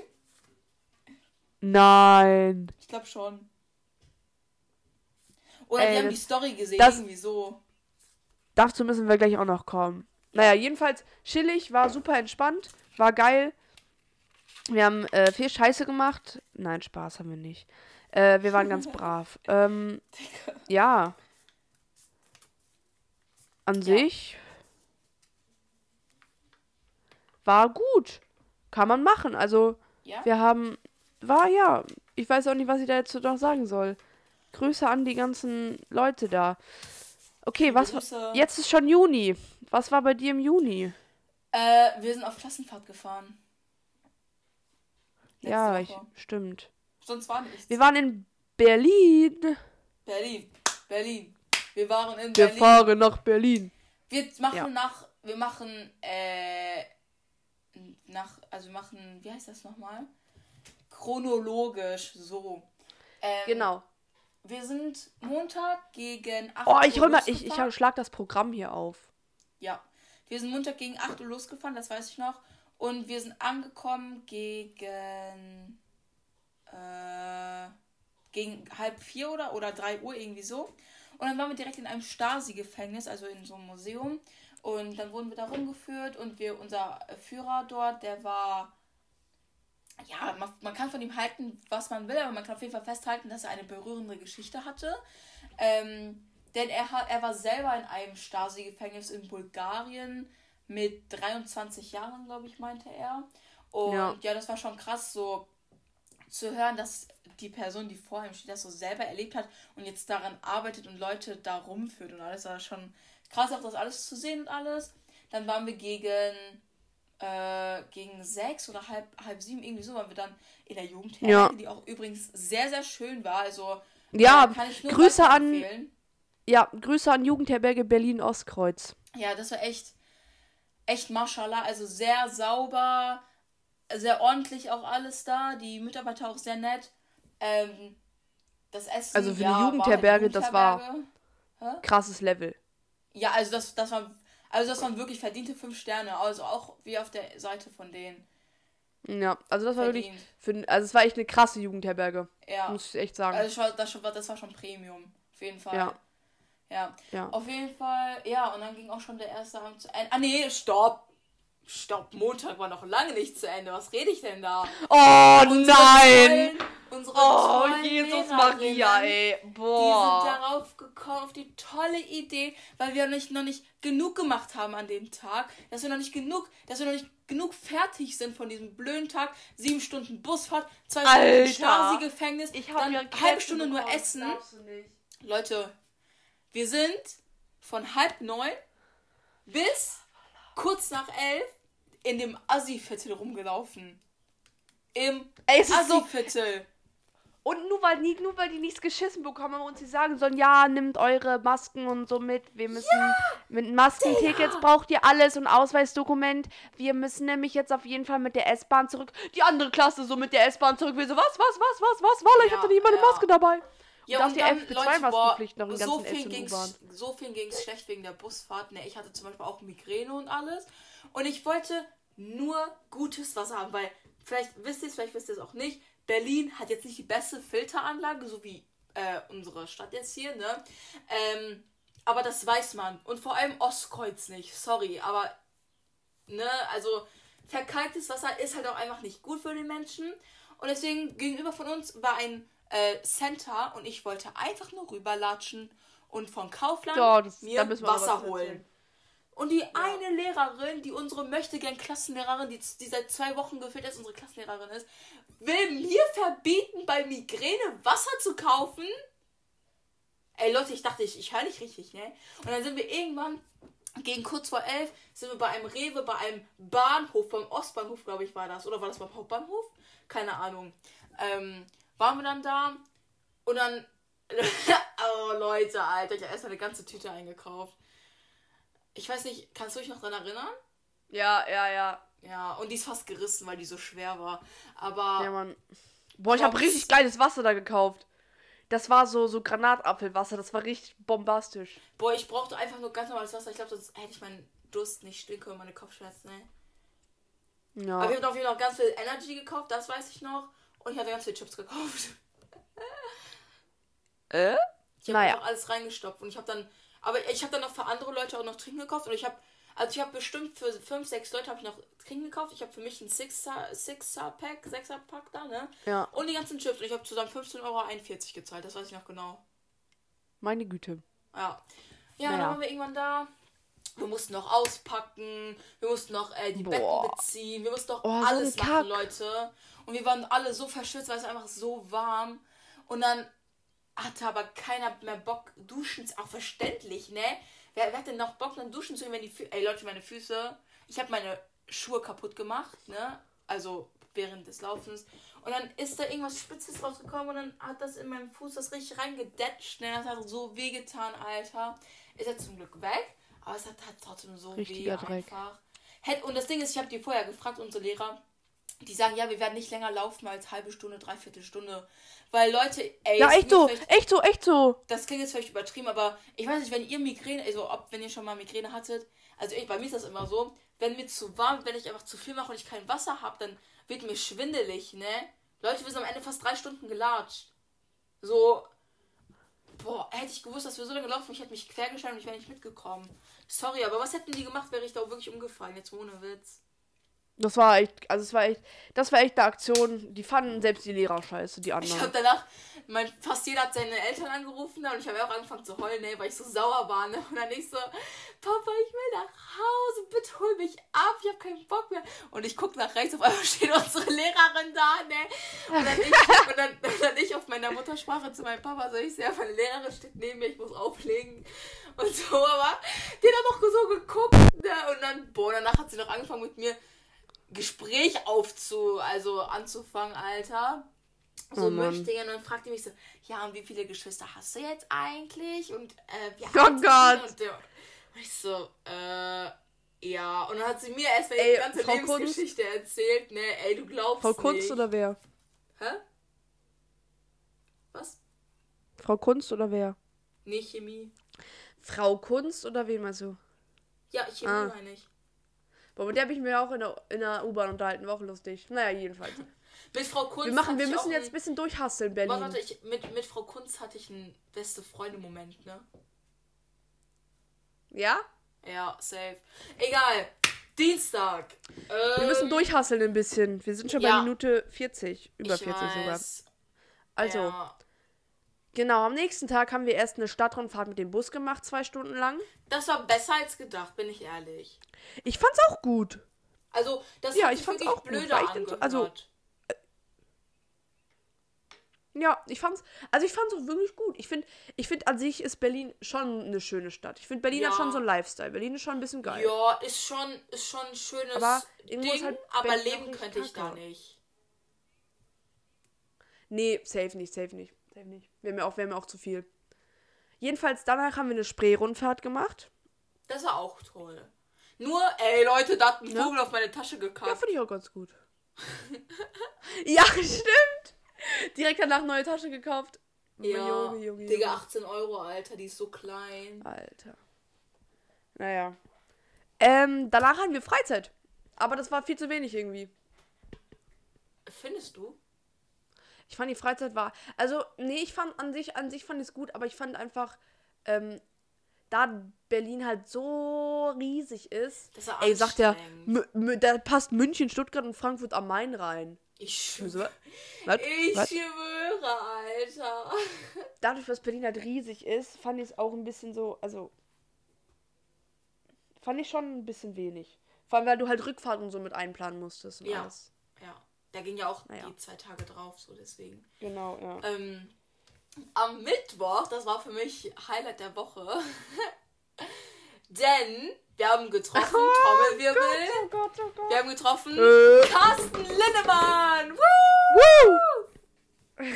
Nein. Ich glaube schon. Oder die haben die Story gesehen, irgendwie so. Dazu müssen wir gleich auch noch kommen. Naja, jedenfalls chillig, war super entspannt, war geil. Wir haben viel Scheiße gemacht. Nein, Spaß haben wir nicht. Wir waren ganz brav. Ja. An sich war gut. Kann man machen. Also, Ja? ich weiß auch nicht, was ich da jetzt noch sagen soll. Grüße an die ganzen Leute da. Okay, jetzt ist schon Juni. Was war bei dir im Juni? Wir sind auf Klassenfahrt gefahren. Ja, stimmt. Sonst war nichts. Wir waren in Berlin. Berlin. Wir waren in Berlin. Wir fahren nach Berlin. Wir machen, wie heißt das nochmal? Chronologisch, so. Genau. Wir sind Montag gegen 8 Uhr. Oh, ich schlag das Programm hier auf. Ja. Wir sind Montag gegen 8 Uhr losgefahren, das weiß ich noch. Und wir sind angekommen gegen 3:30 oder 3 Uhr, irgendwie so. Und dann waren wir direkt in einem Stasi-Gefängnis, also in so einem Museum. Und dann wurden wir da rumgeführt und unser Führer dort, der war, ja, man kann von ihm halten, was man will, aber man kann auf jeden Fall festhalten, dass er eine berührende Geschichte hatte. Denn er war selber in einem Stasi-Gefängnis in Bulgarien mit 23 Jahren, glaube ich, meinte er. Und ja, das war schon krass, so zu hören, dass die Person, die vor ihm steht, das so selber erlebt hat und jetzt daran arbeitet und Leute da rumführt und alles. Das war schon krass, auch das alles zu sehen und alles. Dann waren wir gegen 6 oder halb 7, irgendwie so, waren wir dann in der Jugendherberge, die auch übrigens sehr, sehr schön war. Also kann ich nur Grüße empfehlen. Grüße an Jugendherberge Berlin-Ostkreuz. Ja, das war echt Maschallah, also sehr sauber, sehr ordentlich auch alles da, die Mitarbeiter auch sehr nett. Das Essen, also für eine Jugendherberge, das war krasses Level. Ja, also das waren wirklich verdiente 5 Sterne, also auch wie auf der Seite von denen. Ja, also das war wirklich, es war echt eine krasse Jugendherberge. Ja. Muss ich echt sagen. Also das war schon Premium, auf jeden Fall. Ja. Auf jeden Fall, ja, und dann ging auch schon der erste Abend zu Ende. Ah, nee, stopp, Montag war noch lange nicht zu Ende. Was rede ich denn da? Oh, nein! Unsere Jesus Maria, ey. Boah. Die sind darauf gekommen, auf die tolle Idee, weil wir noch nicht genug gemacht haben an dem Tag, dass wir noch nicht genug fertig sind von diesem blöden Tag. 7 Stunden Busfahrt, 2 Stunden Stasi-Gefängnis, dann eine halbe Stunde nur Essen. Leute, wir sind von 8:30 bis kurz nach 11 in dem Assi-Viertel rumgelaufen. Im Assi-Viertel. Und nur weil die nichts geschissen bekommen haben und sie sagen sollen, ja, nimmt eure Masken und so mit. Wir müssen mit Maskentickets braucht ihr alles und Ausweisdokument. Wir müssen nämlich jetzt auf jeden Fall mit der S-Bahn zurück. Die andere Klasse so mit der S-Bahn zurück. Wir so, was? Walla, ich hatte nicht mal eine Maske dabei. Ja, und dann, FP2-Maskenpflicht noch im so ganzen viel ging's schlecht wegen der Busfahrt. Ne, ich hatte zum Beispiel auch Migräne und alles. Und ich wollte nur gutes Wasser haben, weil vielleicht wisst ihr es auch nicht. Berlin hat jetzt nicht die beste Filteranlage, so wie unsere Stadt jetzt hier, ne? Aber das weiß man. Und vor allem Ostkreuz nicht. Sorry, aber ne, also verkalktes Wasser ist halt auch einfach nicht gut für den Menschen. Und deswegen gegenüber von uns war ein Center und ich wollte einfach nur rüberlatschen und von Kaufland mir Wasser holen. Und die eine Lehrerin, die unsere Möchtegern-Klassenlehrerin, die seit 2 Wochen gefühlt als unsere Klassenlehrerin ist, will mir verbieten, bei Migräne Wasser zu kaufen. Ey Leute, ich dachte, ich höre nicht richtig, ne? Und dann sind wir irgendwann, gegen kurz vor 11, sind wir bei einem Rewe, bei einem Bahnhof, beim Ostbahnhof, glaube ich, war das. Oder war das beim Hauptbahnhof? Keine Ahnung. Waren wir dann da und dann oh Leute, Alter, ich habe erstmal eine ganze Tüte eingekauft. Ich weiß nicht, kannst du dich noch dran erinnern? Ja. Ja, und die ist fast gerissen, weil die so schwer war. Aber ja, Mann. Boah, ich habe richtig geiles Wasser da gekauft. Das war so Granatapfelwasser, das war richtig bombastisch. Boah, ich brauchte einfach nur ganz normales Wasser. Ich glaube, sonst hätte ich meinen Durst nicht stillen können, meine Kopfschmerzen, ne? Ja. Aber wir haben auf jeden Fall noch ganz viel Energy gekauft, das weiß ich noch. Und ich hatte ganz viel Chips gekauft. Ich habe einfach alles reingestopft und ich habe dann noch für andere Leute auch noch Trinken gekauft und ich habe bestimmt für 5, 6 Leute habe ich noch Trinken gekauft. Ich habe für mich ein 6er-Pack da, ne? Ja. Und die ganzen Chips und ich habe zusammen 15,41 € gezahlt, das weiß ich noch genau. Meine Güte. Ja. Ja, dann waren wir irgendwann da. Wir mussten noch auspacken, wir mussten noch die Betten beziehen, wir mussten noch alles machen, Leute. Und wir waren alle so verschwitzt, weil es einfach so warm. Und dann hatte aber keiner mehr Bock, duschen. Ist auch verständlich, ne? Wer hat denn noch Bock, dann duschen zu gehen, wenn die Füße... Ey, Leute, meine Füße... Ich habe meine Schuhe kaputt gemacht, ne? Also während des Laufens. Und dann ist da irgendwas Spitzes rausgekommen und dann hat das in meinem Fuß das richtig reingedetscht, ne? Das hat so wehgetan, Alter. Ist jetzt zum Glück weg, aber es hat trotzdem so richtiger weh Dreck. Einfach. Und das Ding ist, ich habe die vorher gefragt, unsere Lehrer, die sagen, ja, wir werden nicht länger laufen als halbe Stunde, 3/4 Stunde. Weil Leute, ey... Ja, echt so. Das klingt jetzt vielleicht übertrieben, aber ich weiß nicht, wenn ihr Migräne, also wenn ihr schon mal Migräne hattet, also bei mir ist das immer so, wenn mir zu warm, wenn ich einfach zu viel mache und ich kein Wasser habe, dann wird mir schwindelig, ne? Leute, wir sind am Ende fast 3 Stunden gelatscht. So, boah, hätte ich gewusst, dass wir so lange laufen, ich hätte mich quergestellt und ich wäre nicht mitgekommen. Sorry, aber was hätten die gemacht, wäre ich da auch wirklich umgefallen, jetzt ohne Witz. Das war echt, das war echt eine Aktion, die fanden selbst die Lehrer scheiße, die Ich anderen. habe danach, fast jeder hat seine Eltern angerufen, ne, und ich habe auch angefangen zu heulen, ne, weil ich so sauer war, ne, und dann ich so, Papa, ich will nach Hause, bitte hol mich ab, ich habe keinen Bock mehr. Und ich gucke nach rechts, auf einmal steht unsere Lehrerin da, ne, und dann ich auf meiner Muttersprache zu meinem Papa, so ich sehe, meine Lehrerin steht neben mir, ich muss auflegen und so, aber die hat auch so geguckt, ne, und dann, danach hat sie noch angefangen mit mir Gespräch anzufangen, Alter. So möchte ich. Und dann fragt die mich so, ja, und wie viele Geschwister hast du jetzt eigentlich? Und wie alt Oh Gott. sind die? Und ich so, ja. Und dann hat sie mir erst die ganze Frau Lebensgeschichte erzählt, ne? Ey, du glaubst Frau nicht. Kunst oder wer? Hä? Was? Frau Kunst oder wer? Nee, Chemie. Frau Kunst oder wen meinst du? Ja, Chemie meine ich. Boah, mit der habe ich mir auch in der U-Bahn unterhalten, war auch lustig. Naja, jedenfalls. Mit Frau Kunz wir müssen jetzt ein bisschen durchhasseln, Berlin. Warte, mit Frau Kunz hatte ich einen beste Freunde-Moment, ne? Ja? Ja, safe. Egal. Dienstag. Wir müssen durchhasseln ein bisschen. Wir sind schon bei Minute 40. Über 40 sogar. Also, genau, am nächsten Tag haben wir erst eine Stadtrundfahrt mit dem Bus gemacht, 2 Stunden lang. Das war besser als gedacht, bin ich ehrlich. Ich fand's auch gut. Also, das Ja, hat ich sich fand's wirklich auch gut, blöder weil ich angehört. also ja, ich fand's auch wirklich gut. Ich finde an sich ist Berlin schon eine schöne Stadt. Ich finde Berlin hat schon so einen Lifestyle. Berlin ist schon ein bisschen geil. Ja, ist schon ein schönes aber Ding, halt aber Berlin leben auch könnte ich kacke. da nicht. Nee, safe nicht. Wäre mir auch zu viel. Jedenfalls danach haben wir eine Spree-Rundfahrt gemacht. Das war auch toll. Nur, ey Leute, da hat ein Ne? Vogel auf meine Tasche Ja, gekackt. finde ich auch ganz gut. Ja, stimmt. Direkt danach neue Tasche gekauft. Ja, Junge. Digga, 18 Euro, Alter, die ist so klein. Alter. Naja. Danach hatten wir Freizeit. Aber das war viel zu wenig irgendwie. Findest du? Ich fand die Freizeit war... Also, nee, ich fand an sich fand ich es gut, aber ich fand einfach, da Berlin halt so riesig ist... Das war ey, sagt der, anstrengend. da passt München, Stuttgart und Frankfurt am Main rein. Ich schwöre, Alter. Dadurch, dass Berlin halt riesig ist, fand ich es auch ein bisschen so, also... Fand ich schon ein bisschen wenig. Vor allem, weil du halt Rückfahrt und so mit einplanen musstest und alles. Ja. Da ging ja auch die 2 Tage drauf, so deswegen. Genau, ja. Am Mittwoch, das war für mich Highlight der Woche, denn wir haben getroffen, Trommelwirbel. Oh Gott. Wir haben getroffen Carsten Linnemann. Woo!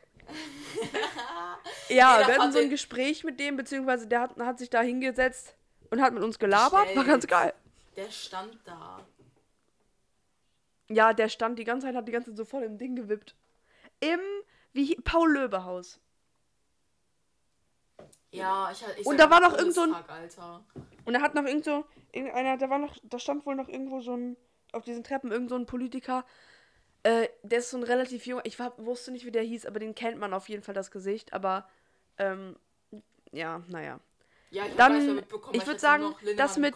Ja, wir hatten so ein Gespräch mit dem, beziehungsweise der hat sich da hingesetzt und hat mit uns gelabert. War ganz geil. Der stand da. Ja, der stand die ganze Zeit, hat die ganze Zeit so voll im Ding gewippt. Paul-Löbe-Haus. Ja, ich und da war noch irgend so ein... Alter. Und da hat noch da stand wohl noch irgendwo so ein, auf diesen Treppen irgend so ein Politiker, der ist so ein relativ junger, wusste nicht, wie der hieß, aber den kennt man auf jeden Fall, das Gesicht, aber, ja, naja. Ja, ich dann, hab mal mitbekommen, ich würde sagen, das mit...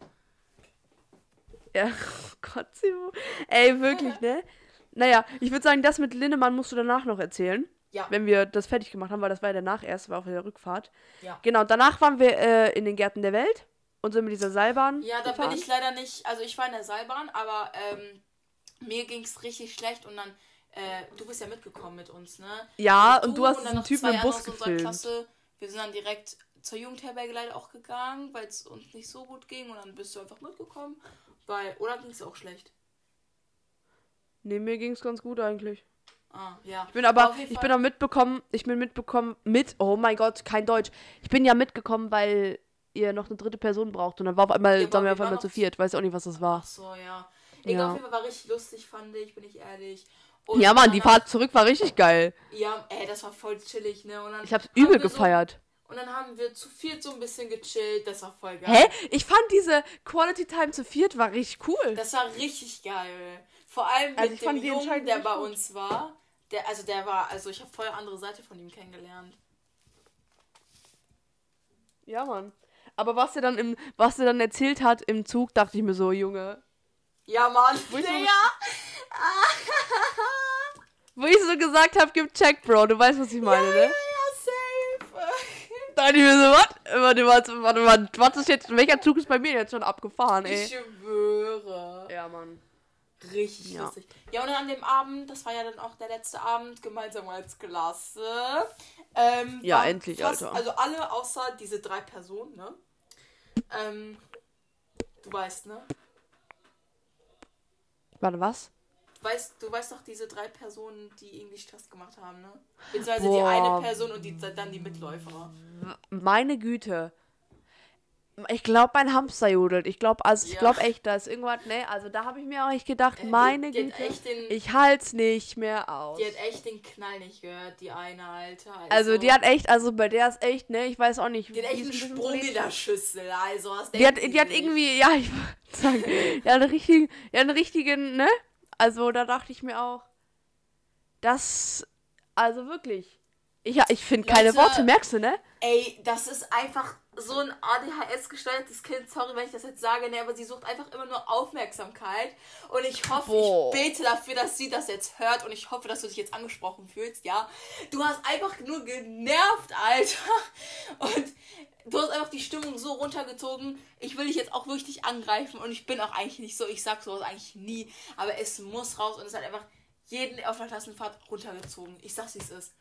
Ja, oh Gott, Simo. Ey, wirklich, ne? Naja, ich würde sagen, das mit Linnemann musst du danach noch erzählen. Ja. Wenn wir das fertig gemacht haben, weil das war ja danach erst, war auch in der Rückfahrt. Ja. Genau, danach waren wir in den Gärten der Welt und sind mit dieser Seilbahn Ja, da gefahren. bin ich leider nicht, also ich war in der Seilbahn, aber mir ging's richtig schlecht und dann, du bist ja mitgekommen mit uns, ne? Ja, und du hast und dann diesen noch Typen 2 im Bus andere aus unserer gefilmt. Klasse. Wir sind dann direkt zur Jugendherberge leider auch gegangen, weil es uns nicht so gut ging und dann bist du einfach mitgekommen, oder ging es auch schlecht? Nee, mir ging's ganz gut eigentlich. Ah, ja. Ich bin mitbekommen mit, oh mein Gott, kein Deutsch. Ich bin ja mitgekommen, weil ihr noch eine dritte Person braucht und dann waren wir auf einmal zu viert. Weiß auch nicht, was das war. Ach so, ja. Egal, auf jeden Fall war richtig lustig, fand ich, bin ich ehrlich. Und ja, Mann, die Fahrt zurück war richtig geil. Ja, das war voll chillig, ne? Und dann ich hab's übel gefeiert. Und dann haben wir zu viert so ein bisschen gechillt, das war voll geil. Hä? Ich fand diese Quality Time zu viert war richtig cool. Das war richtig geil. Vor allem mit dem Jungen, der bei uns war. Ich habe voll eine andere Seite von ihm kennengelernt. Ja, Mann. Aber was der dann erzählt hat im Zug, dachte ich mir so, Junge. Ja, Mann. Wo ich so- Digga. Wo ich so gesagt habe, gib Check, Bro. Du weißt, was ich meine, ne? Ja, safe. Da dachte ich mir so, was ist jetzt, welcher Zug ist bei mir jetzt schon abgefahren, ey? Ich schwöre. Ja, Mann. Richtig Ja. lustig. Ja, und dann an dem Abend, das war ja dann auch der letzte Abend, gemeinsam als Klasse. Ja, waren endlich, Alter. Also alle außer diese 3 Personen, ne? Du weißt, ne? Warte, was? Du weißt doch diese 3 Personen, die irgendwie Stress gemacht haben, ne? Beziehungsweise Boah. die eine Person und dann die Mitläufer. Meine Güte. Ich glaube, mein Hamster jodelt. Ich glaube echt, da ist irgendwas, ne? Also da habe ich mir auch echt gedacht, meine die hat Güte, echt ich halt's nicht mehr aus. Die hat echt den Knall nicht gehört, die eine, Alter. Also die hat echt, also bei der ist echt, ne? Ich weiß auch nicht. Die hat echt ist einen ein bisschen Sprung so in der Schüssel, also was Die hat denkt sie sich? irgendwie, ja, ich wollte sagen, einen richtigen, ne? Also da dachte ich mir auch, also wirklich. Ich finde keine Leute, Worte, merkst du, ne? Ey, das ist einfach so ein ADHS-gesteuertes Kind. Sorry, wenn ich das jetzt sage, ne, aber sie sucht einfach immer nur Aufmerksamkeit. Und ich hoffe, Boah. ich bete dafür, dass sie das jetzt hört. Und ich hoffe, dass du dich jetzt angesprochen fühlst, ja. Du hast einfach nur genervt, Alter. Und du hast einfach die Stimmung so runtergezogen. Ich will dich jetzt auch wirklich angreifen. Und ich bin auch eigentlich nicht so. Ich sag sowas eigentlich nie. Aber es muss raus. Und es hat einfach jeden auf der Klassenfahrt runtergezogen. Ich sag's, wie es ist.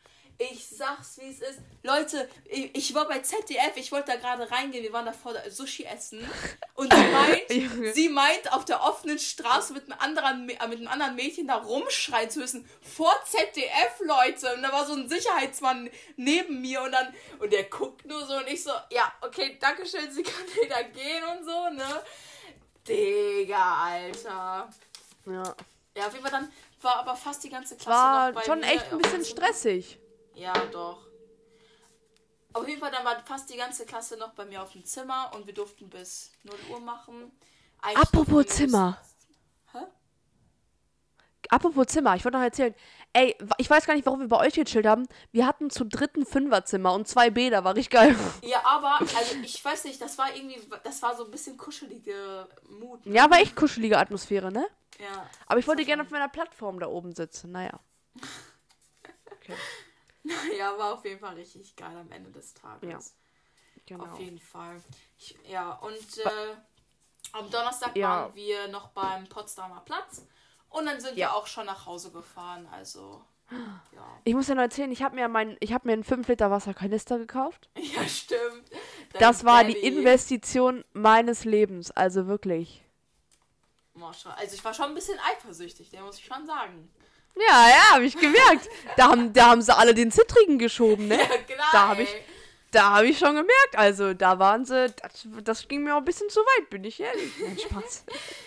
Leute, ich war bei ZDF, ich wollte da gerade reingehen, wir waren da vor der Sushi essen. Und sie meint, auf der offenen Straße mit einem anderen Mädchen da rumschreien zu müssen. Vor ZDF, Leute. Und da war so ein Sicherheitsmann neben mir und der guckt nur so und ich so, ja, okay, dankeschön, sie kann wieder gehen und so, ne? Digga, Alter. Ja. Ja, auf jeden Fall dann war aber fast die ganze Klasse War noch bei schon mir echt ein auf bisschen dem Zimmer. stressig. Ja, doch. Auf jeden Fall, dann war fast die ganze Klasse noch bei mir auf dem Zimmer und wir durften bis 0 Uhr machen. Eigentlich Apropos durften wir Zimmer. Hä? Apropos Zimmer, ich wollte noch erzählen. Ey, ich weiß gar nicht, warum wir bei euch gechillt haben. Wir hatten zu dritten Fünferzimmer und 2 Bäder, war richtig geil. Ja, aber, also ich weiß nicht, das war so ein bisschen kuschelige Mut. Ja, war echt kuschelige Atmosphäre, ne? Ja. Aber ich wollte Das war gerne auf meiner Plattform da oben sitzen, naja. Okay, Ja, war auf jeden Fall richtig geil am Ende des Tages. Ja, genau. Auf jeden Fall. Am Donnerstag Ja. waren wir noch beim Potsdamer Platz und dann sind wir auch schon nach Hause gefahren, also ja. Ich muss ja noch erzählen, ich habe mir einen 5 Liter Wasserkanister gekauft. Ja, stimmt. Das war die Daddy. Investition meines Lebens, also wirklich. Also ich war schon ein bisschen eifersüchtig, der muss ich schon sagen. Ja, habe ich gemerkt. Da haben sie alle den Zittrigen geschoben, ne? Ja, klar. Da habe ich schon gemerkt. Also, da waren sie, das ging mir auch ein bisschen zu weit, bin ich ehrlich. Nein, Spaß.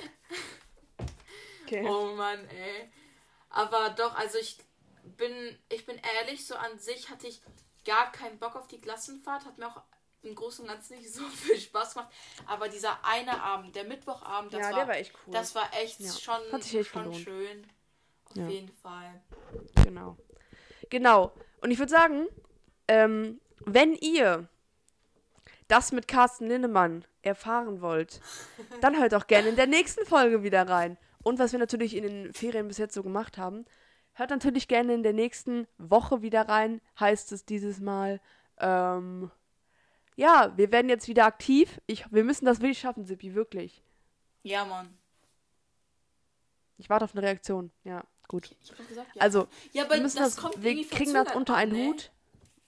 Okay. Oh Mann, ey. Aber doch, also ich bin ehrlich, so an sich hatte ich gar keinen Bock auf die Klassenfahrt, hat mir auch im Großen und Ganzen nicht so viel Spaß gemacht. Aber dieser eine Abend, der Mittwochabend, Ja, der war echt cool. Das war echt Ja, schon, hat sich echt schon gelohnt. schön. Auf Ja. jeden Fall. Genau. Und ich würde sagen, wenn ihr das mit Carsten Linnemann erfahren wollt, dann hört auch gerne in der nächsten Folge wieder rein. Und was wir natürlich in den Ferien bis jetzt so gemacht haben, hört natürlich gerne in der nächsten Woche wieder rein, heißt es dieses Mal. Ja, wir werden jetzt wieder aktiv. Wir müssen das wirklich schaffen, Sippi, wirklich. Ja, Mann. Ich warte auf eine Reaktion. Ja, gut. Ich hab doch gesagt, ja. Also, ja, aber wir müssen das kommt wir irgendwie kriegen das verzögert unter an, einen ne? Hut.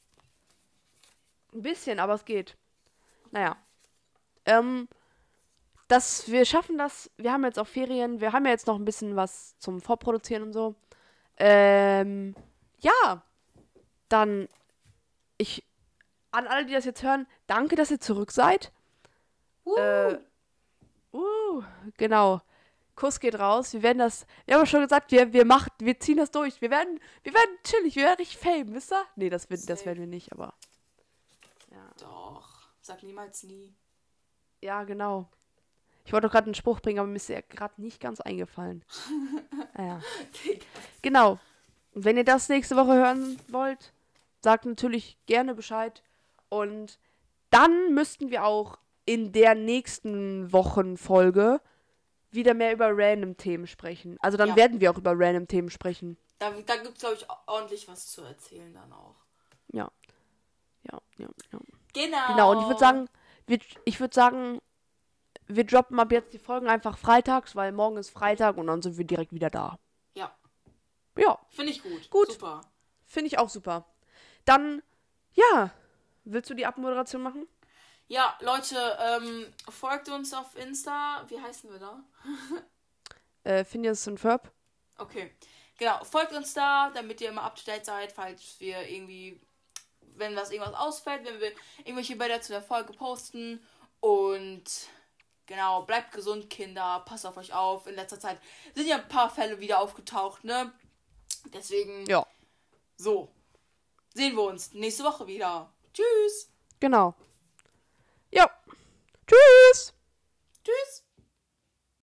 Ein bisschen, aber es geht. Naja. Wir schaffen das. Wir haben jetzt auch Ferien. Wir haben ja jetzt noch ein bisschen was zum Vorproduzieren und so. Ja. Dann, an alle, die das jetzt hören, danke, dass ihr zurück seid. Genau. Kuss geht raus. Wir haben ja schon gesagt, wir ziehen das durch. Wir werden chillig, wir werden richtig fame, wisst ihr? Nee, das werden wir nicht, aber. Ja. Doch. Sag niemals nie. Ja, genau. Ich wollte doch gerade einen Spruch bringen, aber mir ist ja gerade nicht ganz eingefallen. Naja. Genau. Und wenn ihr das nächste Woche hören wollt, sagt natürlich gerne Bescheid. Und dann müssten wir auch in der nächsten Wochenfolge wieder mehr über random Themen sprechen. Also dann Ja. werden wir auch über random Themen sprechen. Da gibt es, glaube ich, ordentlich was zu erzählen dann auch. Ja. Genau. Genau, und ich würde sagen, wir droppen ab jetzt die Folgen einfach freitags, weil morgen ist Freitag und dann sind wir direkt wieder da. Ja. Ja, Finde ich gut. Gut. Super. finde ich auch super. Dann, ja, willst du die Abmoderation machen? Ja, Leute, folgt uns auf Insta. Wie heißen wir da? Phineas und Ferb. Okay. Genau, folgt uns da, damit ihr immer up to date seid, falls wir irgendwie, wenn irgendwas ausfällt, wenn wir irgendwelche Bilder zu der Folge posten. Und genau, bleibt gesund, Kinder, passt auf euch auf. In letzter Zeit sind ja ein paar Fälle wieder aufgetaucht, ne? Deswegen, Ja, so, sehen wir uns nächste Woche wieder. Tschüss! genau. Ja, tschüss!